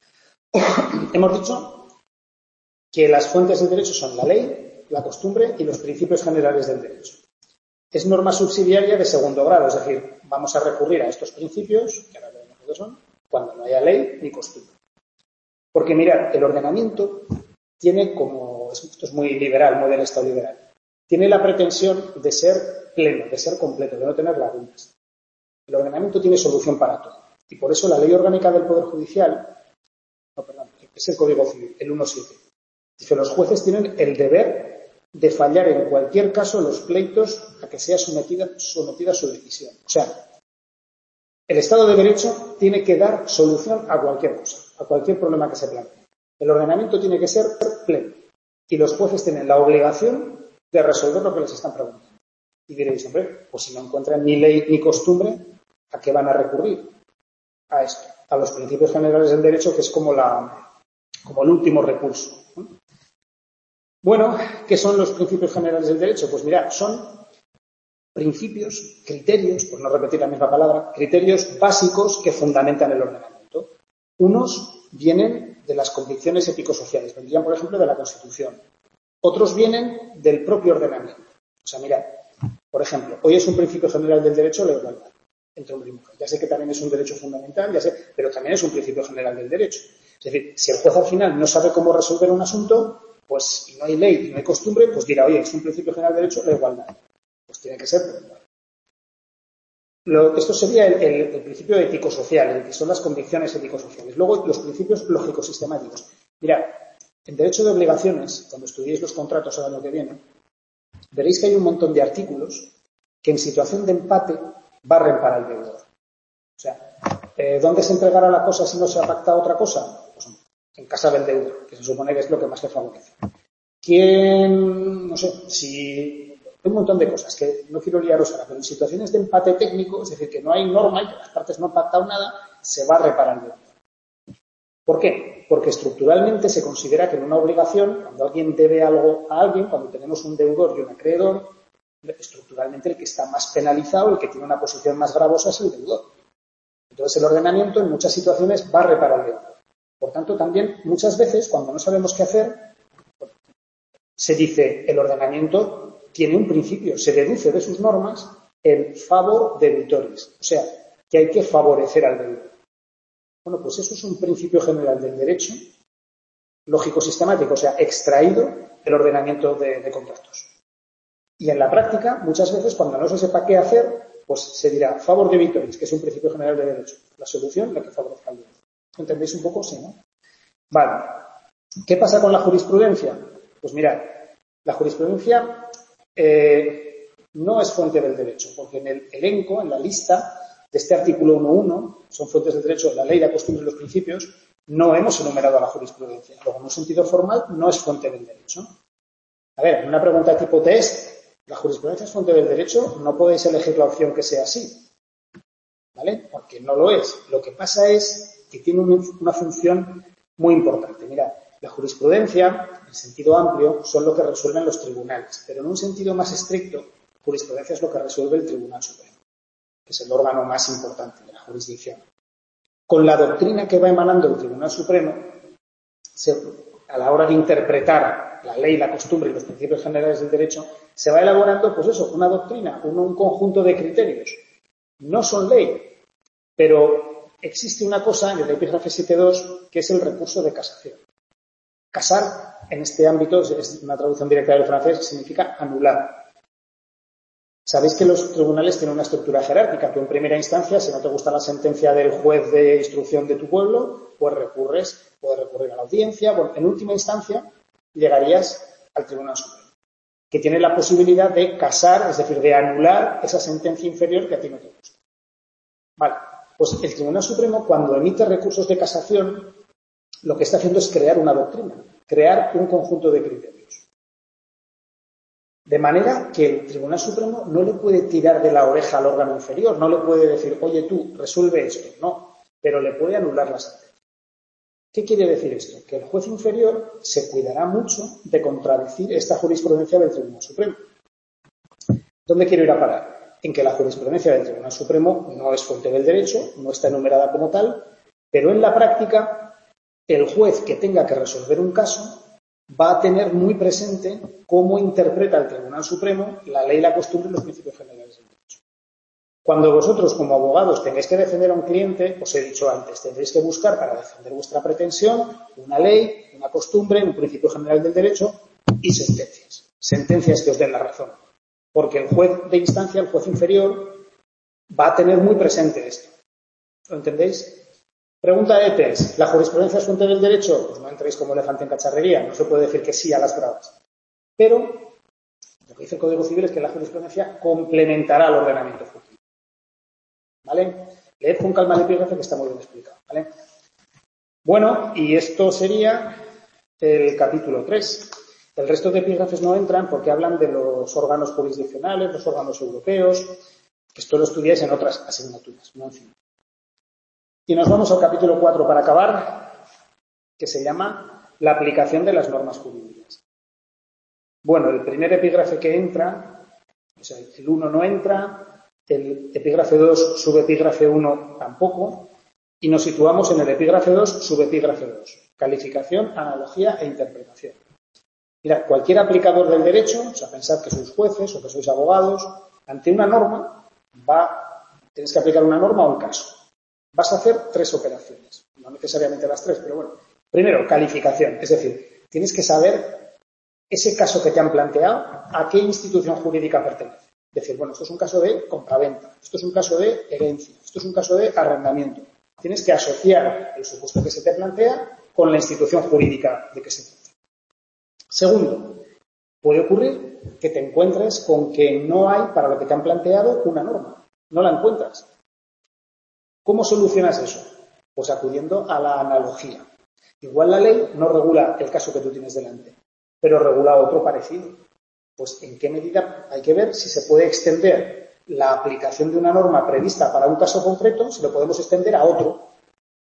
Hemos dicho que las fuentes del derecho son la ley, la costumbre y los principios generales del derecho. Es norma subsidiaria de segundo grado, es decir, vamos a recurrir a estos principios, que ahora veremos lo que son, cuando no haya ley ni costumbre. Porque, mirad, el ordenamiento tiene como, esto es muy liberal, muy del Estado liberal, tiene la pretensión de ser pleno, de ser completo, de no tener lagunas. El ordenamiento tiene solución para todo. Y por eso la Ley Orgánica del Poder Judicial, no, perdón, es el Código Civil, el uno punto siete. Dice, los jueces tienen el deber de fallar en cualquier caso los pleitos a que sea sometida, sometida su decisión. O sea, el Estado de Derecho tiene que dar solución a cualquier cosa, a cualquier problema que se plantee. El ordenamiento tiene que ser pleno. Y los jueces tienen la obligación de resolver lo que les están preguntando. Y diréis, hombre, pues si no encuentran ni ley ni costumbre, ¿a qué van a recurrir? A esto, a los principios generales del derecho, que es como, la, como el último recurso. Bueno, ¿qué son los principios generales del derecho? Pues mirad, son principios, criterios, por no repetir la misma palabra, criterios básicos que fundamentan el ordenamiento. Unos vienen de las convicciones ético-sociales, vendrían, por ejemplo, de la Constitución. Otros vienen del propio ordenamiento. O sea, mirad, por ejemplo, hoy es un principio general del derecho la igualdad entre hombre y mujer. Ya sé que también es un derecho fundamental, ya sé, pero también es un principio general del derecho. Es decir, si el juez al final no sabe cómo resolver un asunto, pues si no hay ley y no hay costumbre, pues dirá, oye, es un principio general del derecho la igualdad. Pues tiene que ser por igual. Lo, esto sería el, el, el principio ético-social, el que son las convicciones ético-sociales. Luego, los principios lógico-sistemáticos. Mirad, en derecho de obligaciones, cuando estudiéis los contratos el año que viene, veréis que hay un montón de artículos que en situación de empate barren para el deudor. O sea, eh, ¿dónde se entregará la cosa si no se ha pactado otra cosa? Pues en casa del deudor, que se supone que es lo que más le favorece. ¿Quién? No sé, si... Hay un montón de cosas que no quiero liaros ahora, pero en situaciones de empate técnico, es decir, que no hay norma y que las partes no han pactado nada, se barre para el deudor. ¿Por qué? Porque estructuralmente se considera que en una obligación, cuando alguien debe algo a alguien, cuando tenemos un deudor y un acreedor, estructuralmente el que está más penalizado, el que tiene una posición más gravosa es el deudor. Entonces el ordenamiento en muchas situaciones barre para el deudor. Por tanto, también muchas veces cuando no sabemos qué hacer, se dice el ordenamiento tiene un principio, se deduce de sus normas el favor debitoris, o sea, que hay que favorecer al deudor. Bueno, pues eso es un principio general del derecho lógico-sistemático, o sea, extraído del ordenamiento de, de contratos. Y en la práctica, muchas veces, cuando no se sepa qué hacer, pues se dirá favor debitoris, que es un principio general de derecho. La solución, la que favorezca al deudor. ¿Entendéis un poco? Sí, ¿no? Vale. ¿Qué pasa con la jurisprudencia? Pues mirad, la jurisprudencia eh, no es fuente del derecho, porque en el elenco, en la lista de este artículo uno punto uno, son fuentes del derecho, la ley, la costumbre y los principios, no hemos enumerado a la jurisprudencia. Luego, en un sentido formal, no es fuente del derecho. A ver, en una pregunta tipo test, ¿la jurisprudencia es fuente del derecho? No podéis elegir la opción que sea así, ¿vale? Porque no lo es. Lo que pasa es que tiene una función muy importante. Mirad, la jurisprudencia, en sentido amplio, son lo que resuelven los tribunales, pero en un sentido más estricto, jurisprudencia es lo que resuelve el Tribunal Supremo, que es el órgano más importante de la jurisdicción. Con la doctrina que va emanando el Tribunal Supremo, se, a la hora de interpretar la ley, la costumbre y los principios generales del derecho, se va elaborando, pues eso, una doctrina, un, un conjunto de criterios. No son ley, pero existe una cosa en el epígrafe siete punto dos que es el recurso de casación. Casar, en este ámbito, es una traducción directa del francés, significa anular. Sabéis que los tribunales tienen una estructura jerárquica. Tú en primera instancia, si no te gusta la sentencia del juez de instrucción de tu pueblo, pues recurres, puedes recurrir a la audiencia. Bueno, en última instancia, llegarías al Tribunal Supremo, que tiene la posibilidad de casar, es decir, de anular esa sentencia inferior que a ti no te gusta. Vale, pues el Tribunal Supremo, cuando emite recursos de casación, lo que está haciendo es crear una doctrina, crear un conjunto de criterios. De manera que el Tribunal Supremo no le puede tirar de la oreja al órgano inferior, no le puede decir, oye tú, resuelve esto, no, pero le puede anular la sentencia. ¿Qué quiere decir esto? Que el juez inferior se cuidará mucho de contradecir esta jurisprudencia del Tribunal Supremo. ¿Dónde quiero ir a parar? En que la jurisprudencia del Tribunal Supremo no es fuente del derecho, no está enumerada como tal, pero en la práctica el juez que tenga que resolver un caso va a tener muy presente cómo interpreta el Tribunal Supremo la ley, la costumbre y los principios generales del derecho. Cuando vosotros, como abogados, tengáis que defender a un cliente, os he dicho antes, tendréis que buscar para defender vuestra pretensión una ley, una costumbre, un principio general del derecho y sentencias. Sentencias que os den la razón. Porque el juez de instancia, el juez inferior, va a tener muy presente esto. ¿Lo entendéis? Pregunta de test. ¿La jurisprudencia es fuente del derecho? Pues no entréis como elefante en cacharrería. No se puede decir que sí a las bravas. Pero lo que dice el Código Civil es que la jurisprudencia complementará el ordenamiento futuro. ¿Vale? Leed con calma el epígrafe que está muy bien explicado. ¿Vale? Bueno, y esto sería el capítulo tres. El resto de epígrafes no entran porque hablan de los órganos jurisdiccionales, los órganos europeos. Esto lo estudiáis en otras asignaturas, no en fin. Y nos vamos al capítulo cuatro para acabar, que se llama la aplicación de las normas jurídicas. Bueno, el primer epígrafe que entra, o sea, el uno no entra, el epígrafe dos, subepígrafe uno tampoco, y nos situamos en el epígrafe dos, subepígrafe dos, calificación, analogía e interpretación. Mirad, cualquier aplicador del derecho, o sea, pensad que sois jueces o que sois abogados, ante una norma, va, tenéis que aplicar una norma a un caso. Vas a hacer tres operaciones, no necesariamente las tres, pero bueno. Primero, calificación, es decir, tienes que saber ese caso que te han planteado, a qué institución jurídica pertenece. Es decir, bueno, esto es un caso de compraventa, esto es un caso de herencia, esto es un caso de arrendamiento. Tienes que asociar el supuesto que se te plantea con la institución jurídica de que se trata. Segundo, puede ocurrir que te encuentres con que no hay para lo que te han planteado una norma, no la encuentras. ¿Cómo solucionas eso? Pues acudiendo a la analogía. Igual la ley no regula el caso que tú tienes delante, pero regula otro parecido. Pues en qué medida hay que ver si se puede extender la aplicación de una norma prevista para un caso concreto, si lo podemos extender a otro.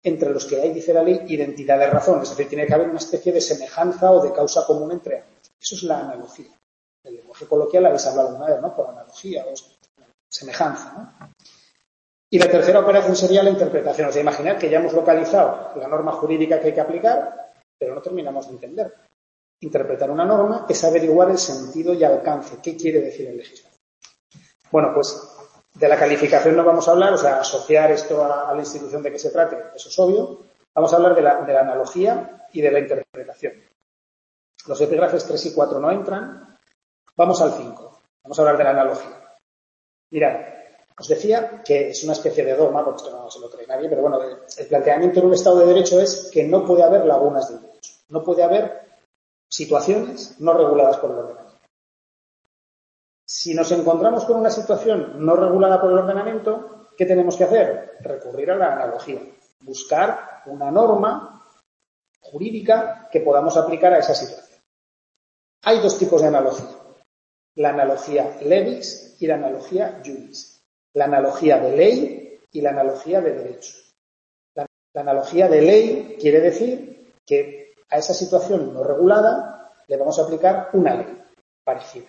entre los que hay, dice la ley, identidad de razón. Es decir, tiene que haber una especie de semejanza o de causa común entre ambos. Eso es la analogía. En el lenguaje coloquial habéis hablado alguna vez, ¿no? Por analogía o semejanza, ¿no? Y la tercera operación sería la interpretación. O sea, imaginad que ya hemos localizado la norma jurídica que hay que aplicar, pero no terminamos de entender. Interpretar una norma es averiguar el sentido y alcance. ¿Qué quiere decir el legislador? Bueno, pues de la calificación no vamos a hablar, o sea, asociar esto a, a la institución de que se trate, eso es obvio. Vamos a hablar de la, de la analogía y de la interpretación. Los epígrafes tres y cuatro no entran. Vamos al cinco. Vamos a hablar de la analogía. Mirad, os decía que es una especie de dogma, porque esto no se lo cree nadie, pero bueno, el planteamiento en un Estado de Derecho es que no puede haber lagunas del derecho. No puede haber situaciones no reguladas por el ordenamiento. Si nos encontramos con una situación no regulada por el ordenamiento, ¿qué tenemos que hacer? Recurrir a la analogía. Buscar una norma jurídica que podamos aplicar a esa situación. Hay dos tipos de analogía. La analogía levis y la analogía juris. La analogía de ley y la analogía de derecho. La, la analogía de ley quiere decir que a esa situación no regulada le vamos a aplicar una ley parecida.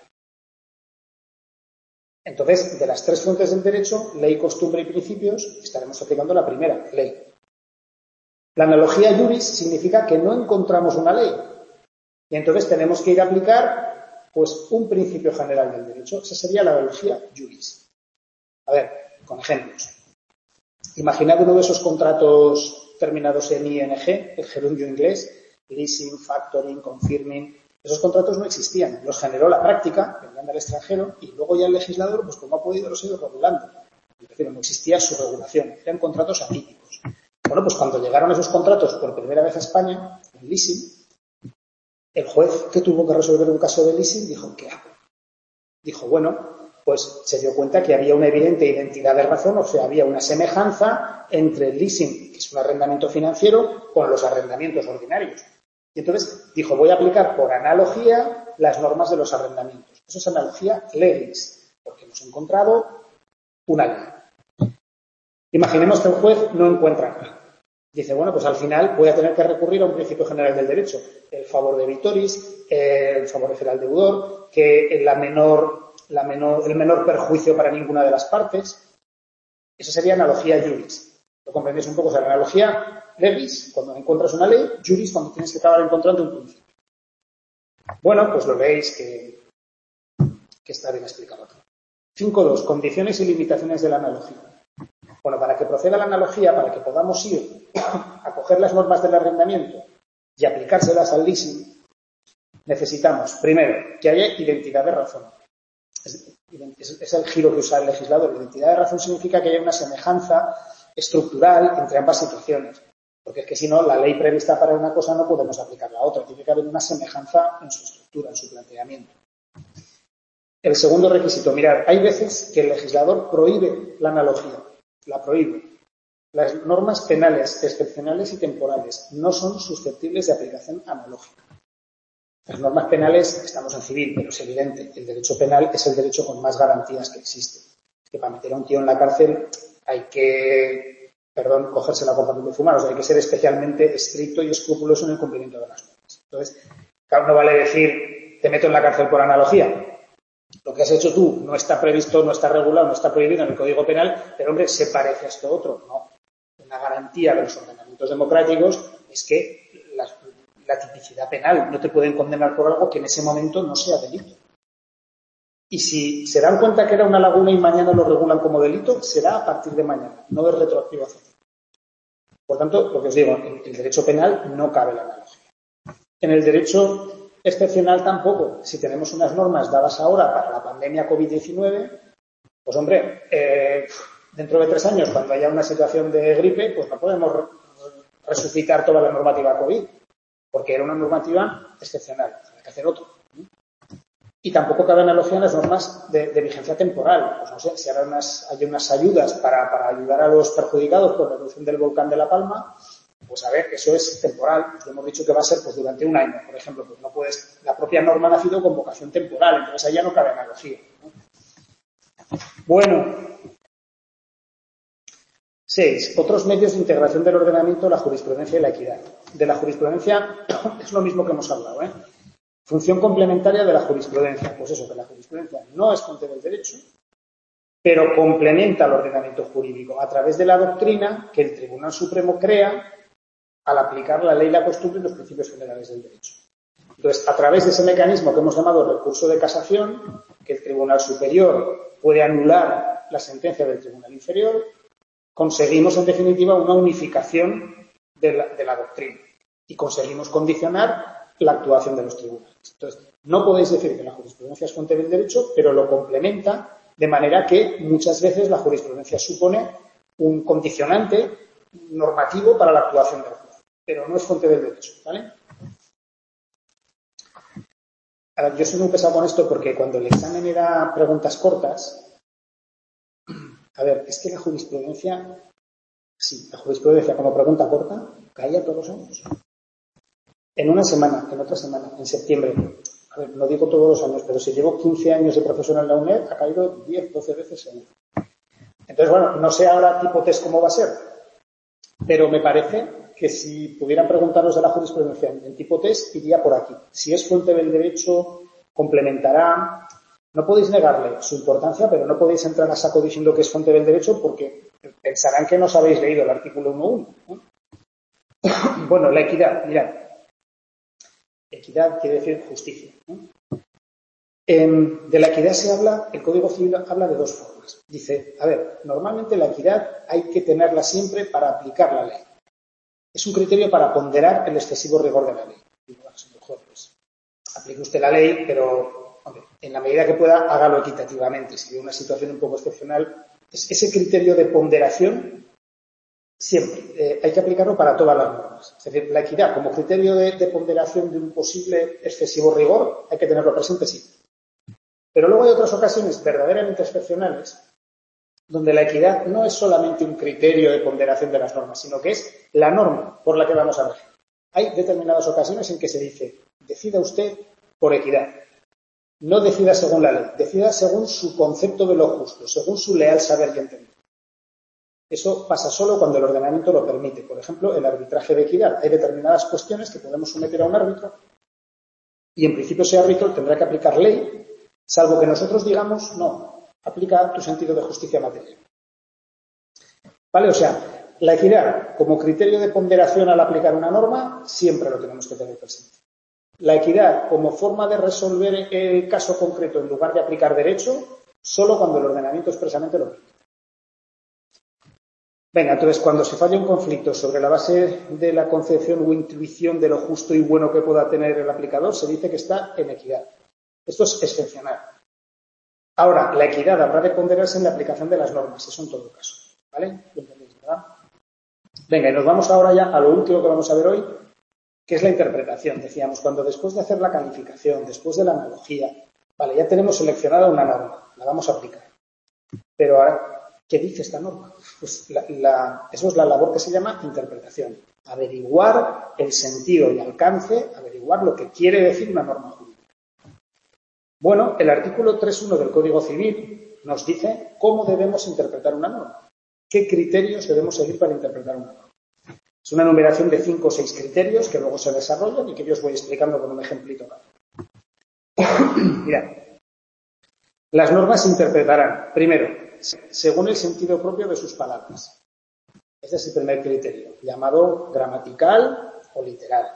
Entonces, de las tres fuentes del derecho, ley, costumbre y principios, estaremos aplicando la primera, ley. La analogía juris significa que no encontramos una ley. Y entonces tenemos que ir a aplicar pues, un principio general del derecho. Esa sería la analogía juris. A ver, con ejemplos. Imaginad uno de esos contratos terminados en I N G, el gerundio inglés, leasing, factoring, confirming. Esos contratos no existían, los generó la práctica, venían del extranjero, y luego ya el legislador, pues como ha podido, los ha ido regulando. Es decir, no existía su regulación, eran contratos atípicos. Bueno, pues cuando llegaron esos contratos por primera vez a España, en leasing, el juez que tuvo que resolver un caso de leasing dijo, ¿qué hago? Dijo, bueno, pues se dio cuenta que había una evidente identidad de razón, o sea, había una semejanza entre el leasing, que es un arrendamiento financiero, con los arrendamientos ordinarios. Y entonces dijo, voy a aplicar por analogía las normas de los arrendamientos. Eso es analogía levis, porque hemos encontrado una ley. Imaginemos que el juez no encuentra nada. Dice, bueno, pues al final voy a tener que recurrir a un principio general del derecho, el favor de vitoris, el favorecer al deudor, que la menor, la menor, el menor perjuicio para ninguna de las partes. Eso sería analogía juris. ¿Lo comprendéis un poco? O sea, la analogía levis, cuando encuentras una ley, juris, cuando tienes que acabar encontrando un principio. Bueno, pues lo veis que, que está bien explicado. cinco punto dos. Condiciones y limitaciones de la analogía. Bueno, para que proceda la analogía, para que podamos ir a coger las normas del arrendamiento y aplicárselas al leasing, necesitamos, primero, que haya identidad de razón. Es, es, es el giro que usa el legislador. Identidad de razón significa que haya una semejanza estructural entre ambas situaciones. Porque es que si no, la ley prevista para una cosa no podemos aplicar la otra. Tiene que haber una semejanza en su estructura, en su planteamiento. El segundo requisito, mirad, hay veces que el legislador prohíbe la analogía. La prohíbe. Las normas penales excepcionales y temporales no son susceptibles de aplicación analógica. Las normas penales, estamos en civil, pero es evidente, el derecho penal es el derecho con más garantías que existe. Es que para meter a un tío en la cárcel hay que, perdón, cogerse la copa de fumar, o sea, hay que ser especialmente estricto y escrupuloso en el cumplimiento de las normas. Entonces, claro, no vale decir, te meto en la cárcel por analogía. Lo que has hecho tú no está previsto, no está regulado, no está prohibido en el Código Penal, pero, hombre, se parece a esto otro. No. Una garantía de los ordenamientos democráticos es que la, la tipicidad penal no te pueden condenar por algo que en ese momento no sea delito. Y si se dan cuenta que era una laguna y mañana lo regulan como delito, será a partir de mañana, no es retroactivo hacia ti. Por tanto, lo que os digo, en el derecho penal no cabe la analogía. En el derecho excepcional tampoco. Si tenemos unas normas dadas ahora para la pandemia COVID diecinueve, pues hombre, eh, dentro de tres años, cuando haya una situación de gripe, pues no podemos resucitar toda la normativa COVID, porque era una normativa excepcional, hay que hacer otro. Y tampoco cabe analogía en las normas de, de vigencia temporal. Pues no sé, si ahora unas, hay unas ayudas para, para ayudar a los perjudicados por la erupción del volcán de La Palma, pues a ver, eso es temporal. Pues hemos dicho que va a ser pues durante un año, por ejemplo. Pues no puedes, la propia norma ha nacido con vocación temporal, entonces allá no cabe analogía, ¿no? Bueno, Seis, otros medios de integración del ordenamiento, la jurisprudencia y la equidad. De la jurisprudencia es lo mismo que hemos hablado, ¿eh? Función complementaria de la jurisprudencia. Pues eso, que la jurisprudencia no es fuente del derecho, pero complementa el ordenamiento jurídico a través de la doctrina que el Tribunal Supremo crea al aplicar la ley, la costumbre y los principios generales del derecho. Entonces, a través de ese mecanismo que hemos llamado recurso de casación, que el Tribunal Superior puede anular la sentencia del Tribunal Inferior, conseguimos, en definitiva, una unificación de la, de la doctrina y conseguimos condicionar la actuación de los tribunales. Entonces, no podéis decir que la jurisprudencia es fuente del derecho, pero lo complementa de manera que muchas veces la jurisprudencia supone un condicionante normativo para la actuación del juez, pero no es fuente del derecho, ¿vale? Ahora, yo soy muy pesado con esto porque cuando el examen era preguntas cortas, a ver, es que la jurisprudencia, sí, la jurisprudencia como pregunta corta, caía todos los años. En una semana, en otra semana, en septiembre. A ver, no digo todos los años, pero si llevo quince años de profesor en la U N E D, ha caído diez, doce veces seguro. Entonces, bueno, no sé ahora tipo test cómo va a ser, pero me parece que si pudieran preguntaros de la jurisprudencia en tipo test, iría por aquí. Si es fuente del derecho, complementará. No podéis negarle su importancia, pero no podéis entrar a saco diciendo que es fuente del derecho porque pensarán que no os habéis leído el artículo uno punto uno. ¿no? Bueno, la equidad, mirad. Equidad quiere decir justicia. ¿no? Eh, de la equidad se habla, el Código Civil habla de dos formas. Dice, a ver, normalmente la equidad hay que tenerla siempre para aplicar la ley. Es un criterio para ponderar el excesivo rigor de la ley. Digo, bueno, señor juez, pues, aplique usted la ley, pero hombre, en la medida que pueda, hágalo equitativamente. Si hay una situación un poco excepcional, es ese criterio de ponderación siempre eh, hay que aplicarlo para todas las normas. Es decir, la equidad como criterio de, de ponderación de un posible excesivo rigor hay que tenerlo presente siempre. Pero luego hay otras ocasiones verdaderamente excepcionales donde la equidad no es solamente un criterio de ponderación de las normas, sino que es la norma por la que vamos a regir. Hay determinadas ocasiones en que se dice, decida usted por equidad. No decida según la ley, decida según su concepto de lo justo, según su leal saber y entender. Eso pasa solo cuando el ordenamiento lo permite. Por ejemplo, el arbitraje de equidad. Hay determinadas cuestiones que podemos someter a un árbitro y en principio ese árbitro tendrá que aplicar ley, salvo que nosotros digamos, no, aplica tu sentido de justicia material. ¿Vale? O sea, la equidad como criterio de ponderación al aplicar una norma siempre lo tenemos que tener presente. La equidad como forma de resolver el caso concreto en lugar de aplicar derecho, solo cuando el ordenamiento expresamente lo permite. Venga, entonces, cuando se falla un conflicto sobre la base de la concepción o intuición de lo justo y bueno que pueda tener el aplicador, se dice que está en equidad. Esto es excepcional. Ahora, la equidad habrá de ponderarse en la aplicación de las normas, eso en todo caso. ¿Vale? ¿Lo entendéis, verdad? Venga, y nos vamos ahora ya a lo último que vamos a ver hoy, que es la interpretación. Decíamos, cuando después de hacer la calificación, después de la analogía, vale, ya tenemos seleccionada una norma, la vamos a aplicar. Pero ahora, ¿qué dice esta norma? Pues la, la, eso es la labor que se llama interpretación. Averiguar el sentido y alcance, averiguar lo que quiere decir una norma jurídica. Bueno, el artículo tres punto uno del Código Civil nos dice cómo debemos interpretar una norma. ¿Qué criterios debemos seguir para interpretar una norma? Es una enumeración de cinco o seis criterios que luego se desarrollan y que yo os voy explicando con un ejemplito rápido. Mirad, las normas se interpretarán, primero, según el sentido propio de sus palabras. Este es el primer criterio, llamado gramatical o literal.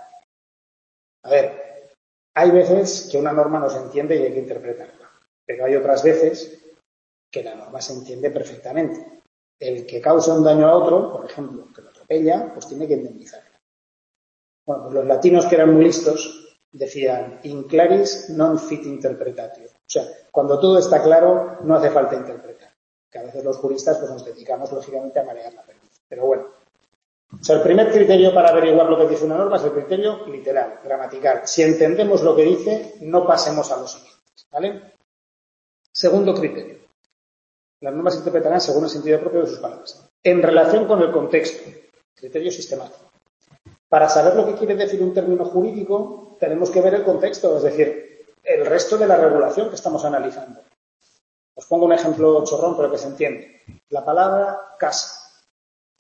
A ver, hay veces que una norma no se entiende y hay que interpretarla, pero hay otras veces que la norma se entiende perfectamente. El que causa un daño a otro, por ejemplo, que lo atropella, pues tiene que indemnizarlo. Bueno, pues los latinos, que eran muy listos, decían in claris non fit interpretatio. O sea, cuando todo está claro, no hace falta interpretar. Que a veces los juristas pues nos dedicamos, lógicamente, a marear la perdiz. Pero bueno. O sea, el primer criterio para averiguar lo que dice una norma es el criterio literal, gramatical. Si entendemos lo que dice, no pasemos a los siguientes, ¿vale? Segundo criterio. Las normas se interpretarán según el sentido propio de sus palabras. En relación con el contexto, criterio sistemático. Para saber lo que quiere decir un término jurídico, tenemos que ver el contexto, es decir, el resto de la regulación que estamos analizando. Os pongo un ejemplo chorrón, pero que se entiende. La palabra casa.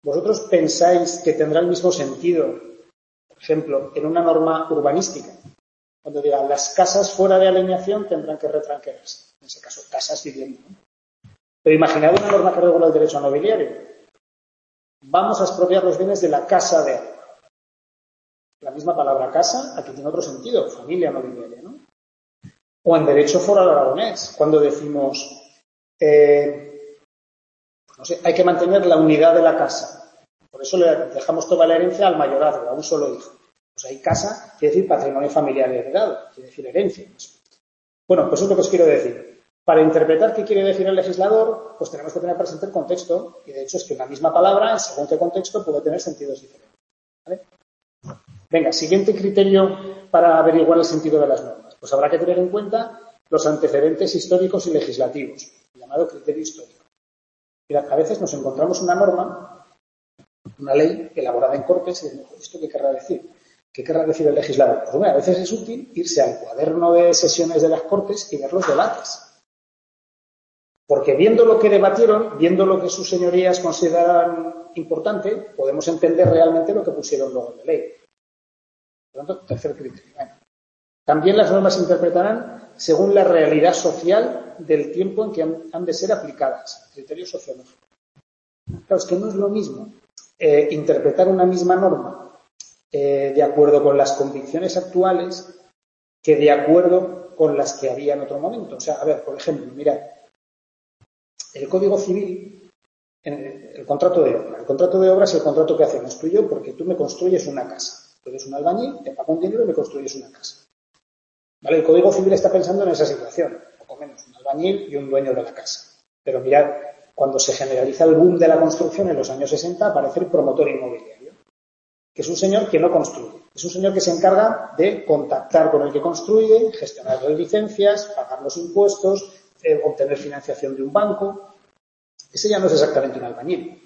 ¿Vosotros pensáis que tendrá el mismo sentido, por ejemplo, en una norma urbanística? Cuando diga, las casas fuera de alineación tendrán que retranquearse. En ese caso, casas viviendo, ¿no? Pero imaginad una norma que regula el derecho nobiliario. Vamos a expropiar los bienes de la casa de algo. La misma palabra casa aquí tiene otro sentido, familia nobiliaria, ¿no? O en derecho foral aragonés, cuando decimos, eh, no sé, hay que mantener la unidad de la casa. Por eso le dejamos toda la herencia al mayorazgo, a un solo hijo. Pues ahí casa quiere decir patrimonio familiar heredado, quiere decir herencia. Bueno, pues eso es lo que os quiero decir. Para interpretar qué quiere decir el legislador, pues tenemos que tener presente el contexto, y de hecho es que una misma palabra, en según qué contexto, puede tener sentidos diferentes. ¿Vale? Venga, siguiente criterio para averiguar el sentido de las normas. Pues habrá que tener en cuenta los antecedentes históricos y legislativos, el llamado criterio histórico. Mirad, a veces nos encontramos una norma, una ley elaborada en Cortes, y decimos, ¿esto qué querrá decir? ¿Qué querrá decir el legislador? Pues bueno, a veces es útil irse al cuaderno de sesiones de las Cortes y ver los debates. Porque viendo lo que debatieron, viendo lo que sus señorías consideran importante, podemos entender realmente lo que pusieron luego en la ley. Por lo tanto, tercer criterio. Bueno, también las normas se interpretarán según la realidad social del tiempo en que han, han de ser aplicadas. Criterio sociológico. Claro, es que no es lo mismo eh, interpretar una misma norma eh, de acuerdo con las convicciones actuales que de acuerdo con las que había en otro momento. O sea, a ver, por ejemplo, mirad, el Código Civil, el, el contrato de obra. El contrato de obra es el contrato que hacemos tú y yo porque tú me construyes una casa. Tú eres un albañil, te pago un dinero y me construyes una casa. ¿Vale? El Código Civil está pensando en esa situación, poco menos, un albañil y un dueño de la casa. Pero mirad, cuando se generaliza el boom de la construcción en los años sesenta, aparece el promotor inmobiliario, que es un señor que no construye. Es un señor que se encarga de contactar con el que construye, gestionar las licencias, pagar los impuestos, eh, obtener financiación de un banco. Ese ya no es exactamente un albañil.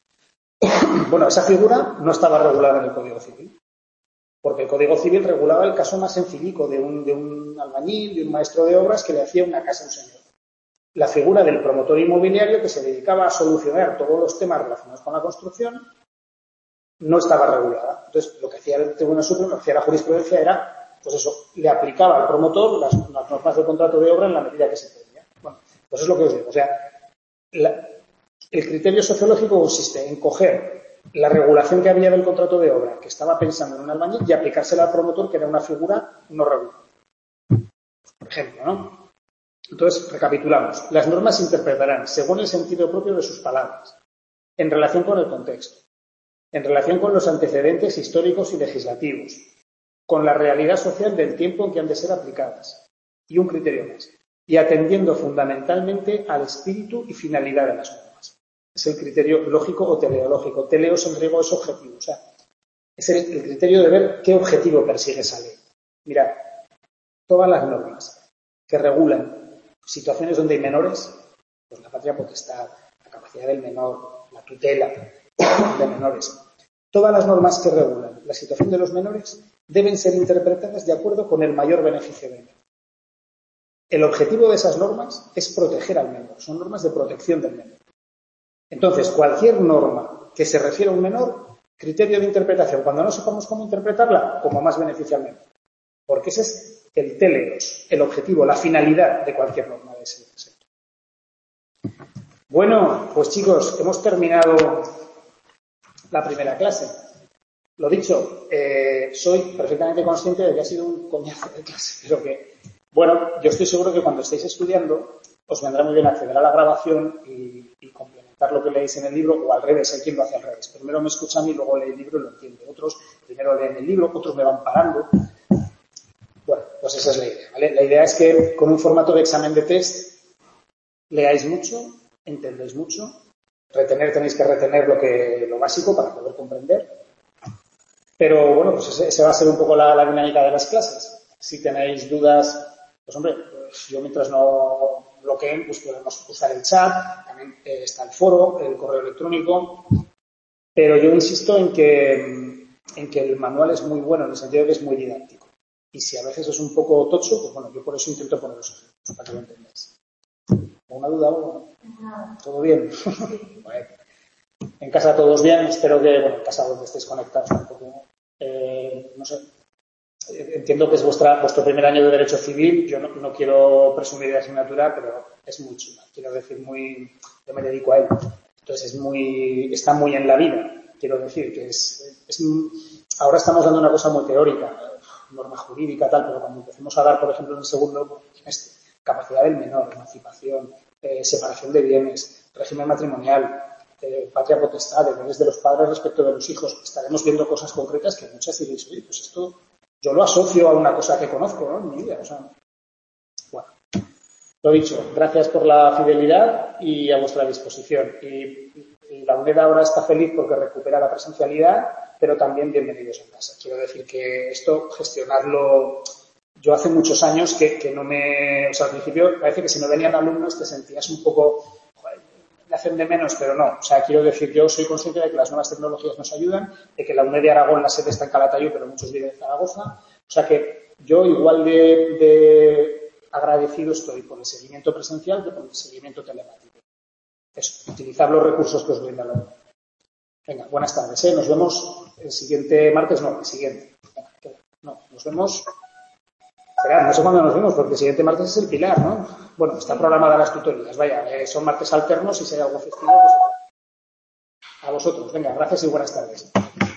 Bueno, esa figura no estaba regulada en el Código Civil, porque el Código Civil regulaba el caso más sencillico de un, de un albañil, de un maestro de obras que le hacía una casa a un señor. La figura del promotor inmobiliario que se dedicaba a solucionar todos los temas relacionados con la construcción no estaba regulada. Entonces, lo que hacía el Tribunal Supremo, lo que hacía la jurisprudencia era, pues eso, le aplicaba al promotor las, las normas del contrato de obra en la medida que se podía. Bueno, pues es lo que os digo. O sea, la, el criterio sociológico consiste en coger la regulación que había del contrato de obra, que estaba pensando en un albañil, y aplicársela al promotor, que era una figura no regulada. Por ejemplo, ¿no? Entonces, recapitulamos. Las normas se interpretarán según el sentido propio de sus palabras, en relación con el contexto, en relación con los antecedentes históricos y legislativos, con la realidad social del tiempo en que han de ser aplicadas, y un criterio más, y atendiendo fundamentalmente al espíritu y finalidad de las normas. Es el criterio lógico o teleológico. Teleos en griego es objetivo, o sea, es el, el criterio de ver qué objetivo persigue esa ley. Mirad, todas las normas que regulan situaciones donde hay menores, pues la patria potestad, la capacidad del menor, la tutela de menores, todas las normas que regulan la situación de los menores deben ser interpretadas de acuerdo con el mayor beneficio del menor. El objetivo de esas normas es proteger al menor, son normas de protección del menor. Entonces, cualquier norma que se refiera a un menor, criterio de interpretación, cuando no sepamos cómo interpretarla, como más beneficia al menor. Porque ese es el teleos, el objetivo, la finalidad de cualquier norma de ese sector. Bueno, pues chicos, hemos terminado la primera clase. Lo dicho, eh, soy perfectamente consciente de que ha sido un coñazo de clase, pero que, bueno, yo estoy seguro que cuando estéis estudiando os vendrá muy bien acceder a la grabación y, y complementar lo que leéis en el libro, o al revés, hay quien lo hace al revés. Primero me escucha a mí, luego lee el libro y lo entiende. Otros primero leen el libro, otros me van parando. Bueno, pues esa es la idea, ¿vale? La idea es que con un formato de examen de test leáis mucho, entendéis mucho, retener tenéis que retener lo que lo básico para poder comprender. Pero bueno, pues ese, ese va a ser un poco la, la dinámica de las clases. Si tenéis dudas, pues hombre, pues yo mientras no bloqueen, pues podemos usar el chat, también eh, está el foro, el correo electrónico. Pero yo insisto en que, en que el manual es muy bueno en el sentido de que es muy didáctico. Y si a veces es un poco tocho, pues bueno, yo por eso intento poner los ejemplos, para que lo entendáis. ¿Alguna duda? ¿Todo bien? Bueno. En casa todos bien, espero que, bueno, en casa donde estéis conectados tampoco, eh, no sé, entiendo que es vuestra, vuestro primer año de Derecho Civil, yo no, no quiero presumir de asignatura, pero es muy chula, quiero decir, muy, yo me dedico a él, entonces es muy, está muy en la vida, quiero decir, que es, es ahora estamos dando una cosa muy teórica, norma jurídica, tal, pero cuando empecemos a dar, por ejemplo, en el segundo, este, capacidad del menor, emancipación, eh, separación de bienes, régimen matrimonial, eh, patria potestad, deberes de los padres respecto de los hijos, estaremos viendo cosas concretas que muchas diréis, oye, pues esto yo lo asocio a una cosa que conozco, ¿no? En mi vida, o sea, bueno. Lo dicho, gracias por la fidelidad y a vuestra disposición. Y, y la UNED ahora está feliz porque recupera la presencialidad, pero también bienvenidos en casa. Quiero decir que esto, gestionarlo, yo hace muchos años que, que no me, o sea, al principio parece que si no venían alumnos te sentías un poco, joder, me hacen de menos, pero no. O sea, quiero decir, yo soy consciente de que las nuevas tecnologías nos ayudan, de que la UNED de Aragón, la sede está en Calatayud, pero muchos viven en Zaragoza. O sea que yo igual de, de agradecido estoy por el seguimiento presencial que por el seguimiento telemático. Eso, utilizar los recursos que os brinda la UNED. Venga, buenas tardes, ¿eh? Nos vemos el siguiente martes, no, el siguiente. Venga, no, nos vemos. Esperad, no sé cuándo nos vemos, porque el siguiente martes es el Pilar, ¿no? Bueno, está programada las tutorías, vaya, eh, son martes alternos y si hay algo festivo, pues a vosotros. Venga, gracias y buenas tardes.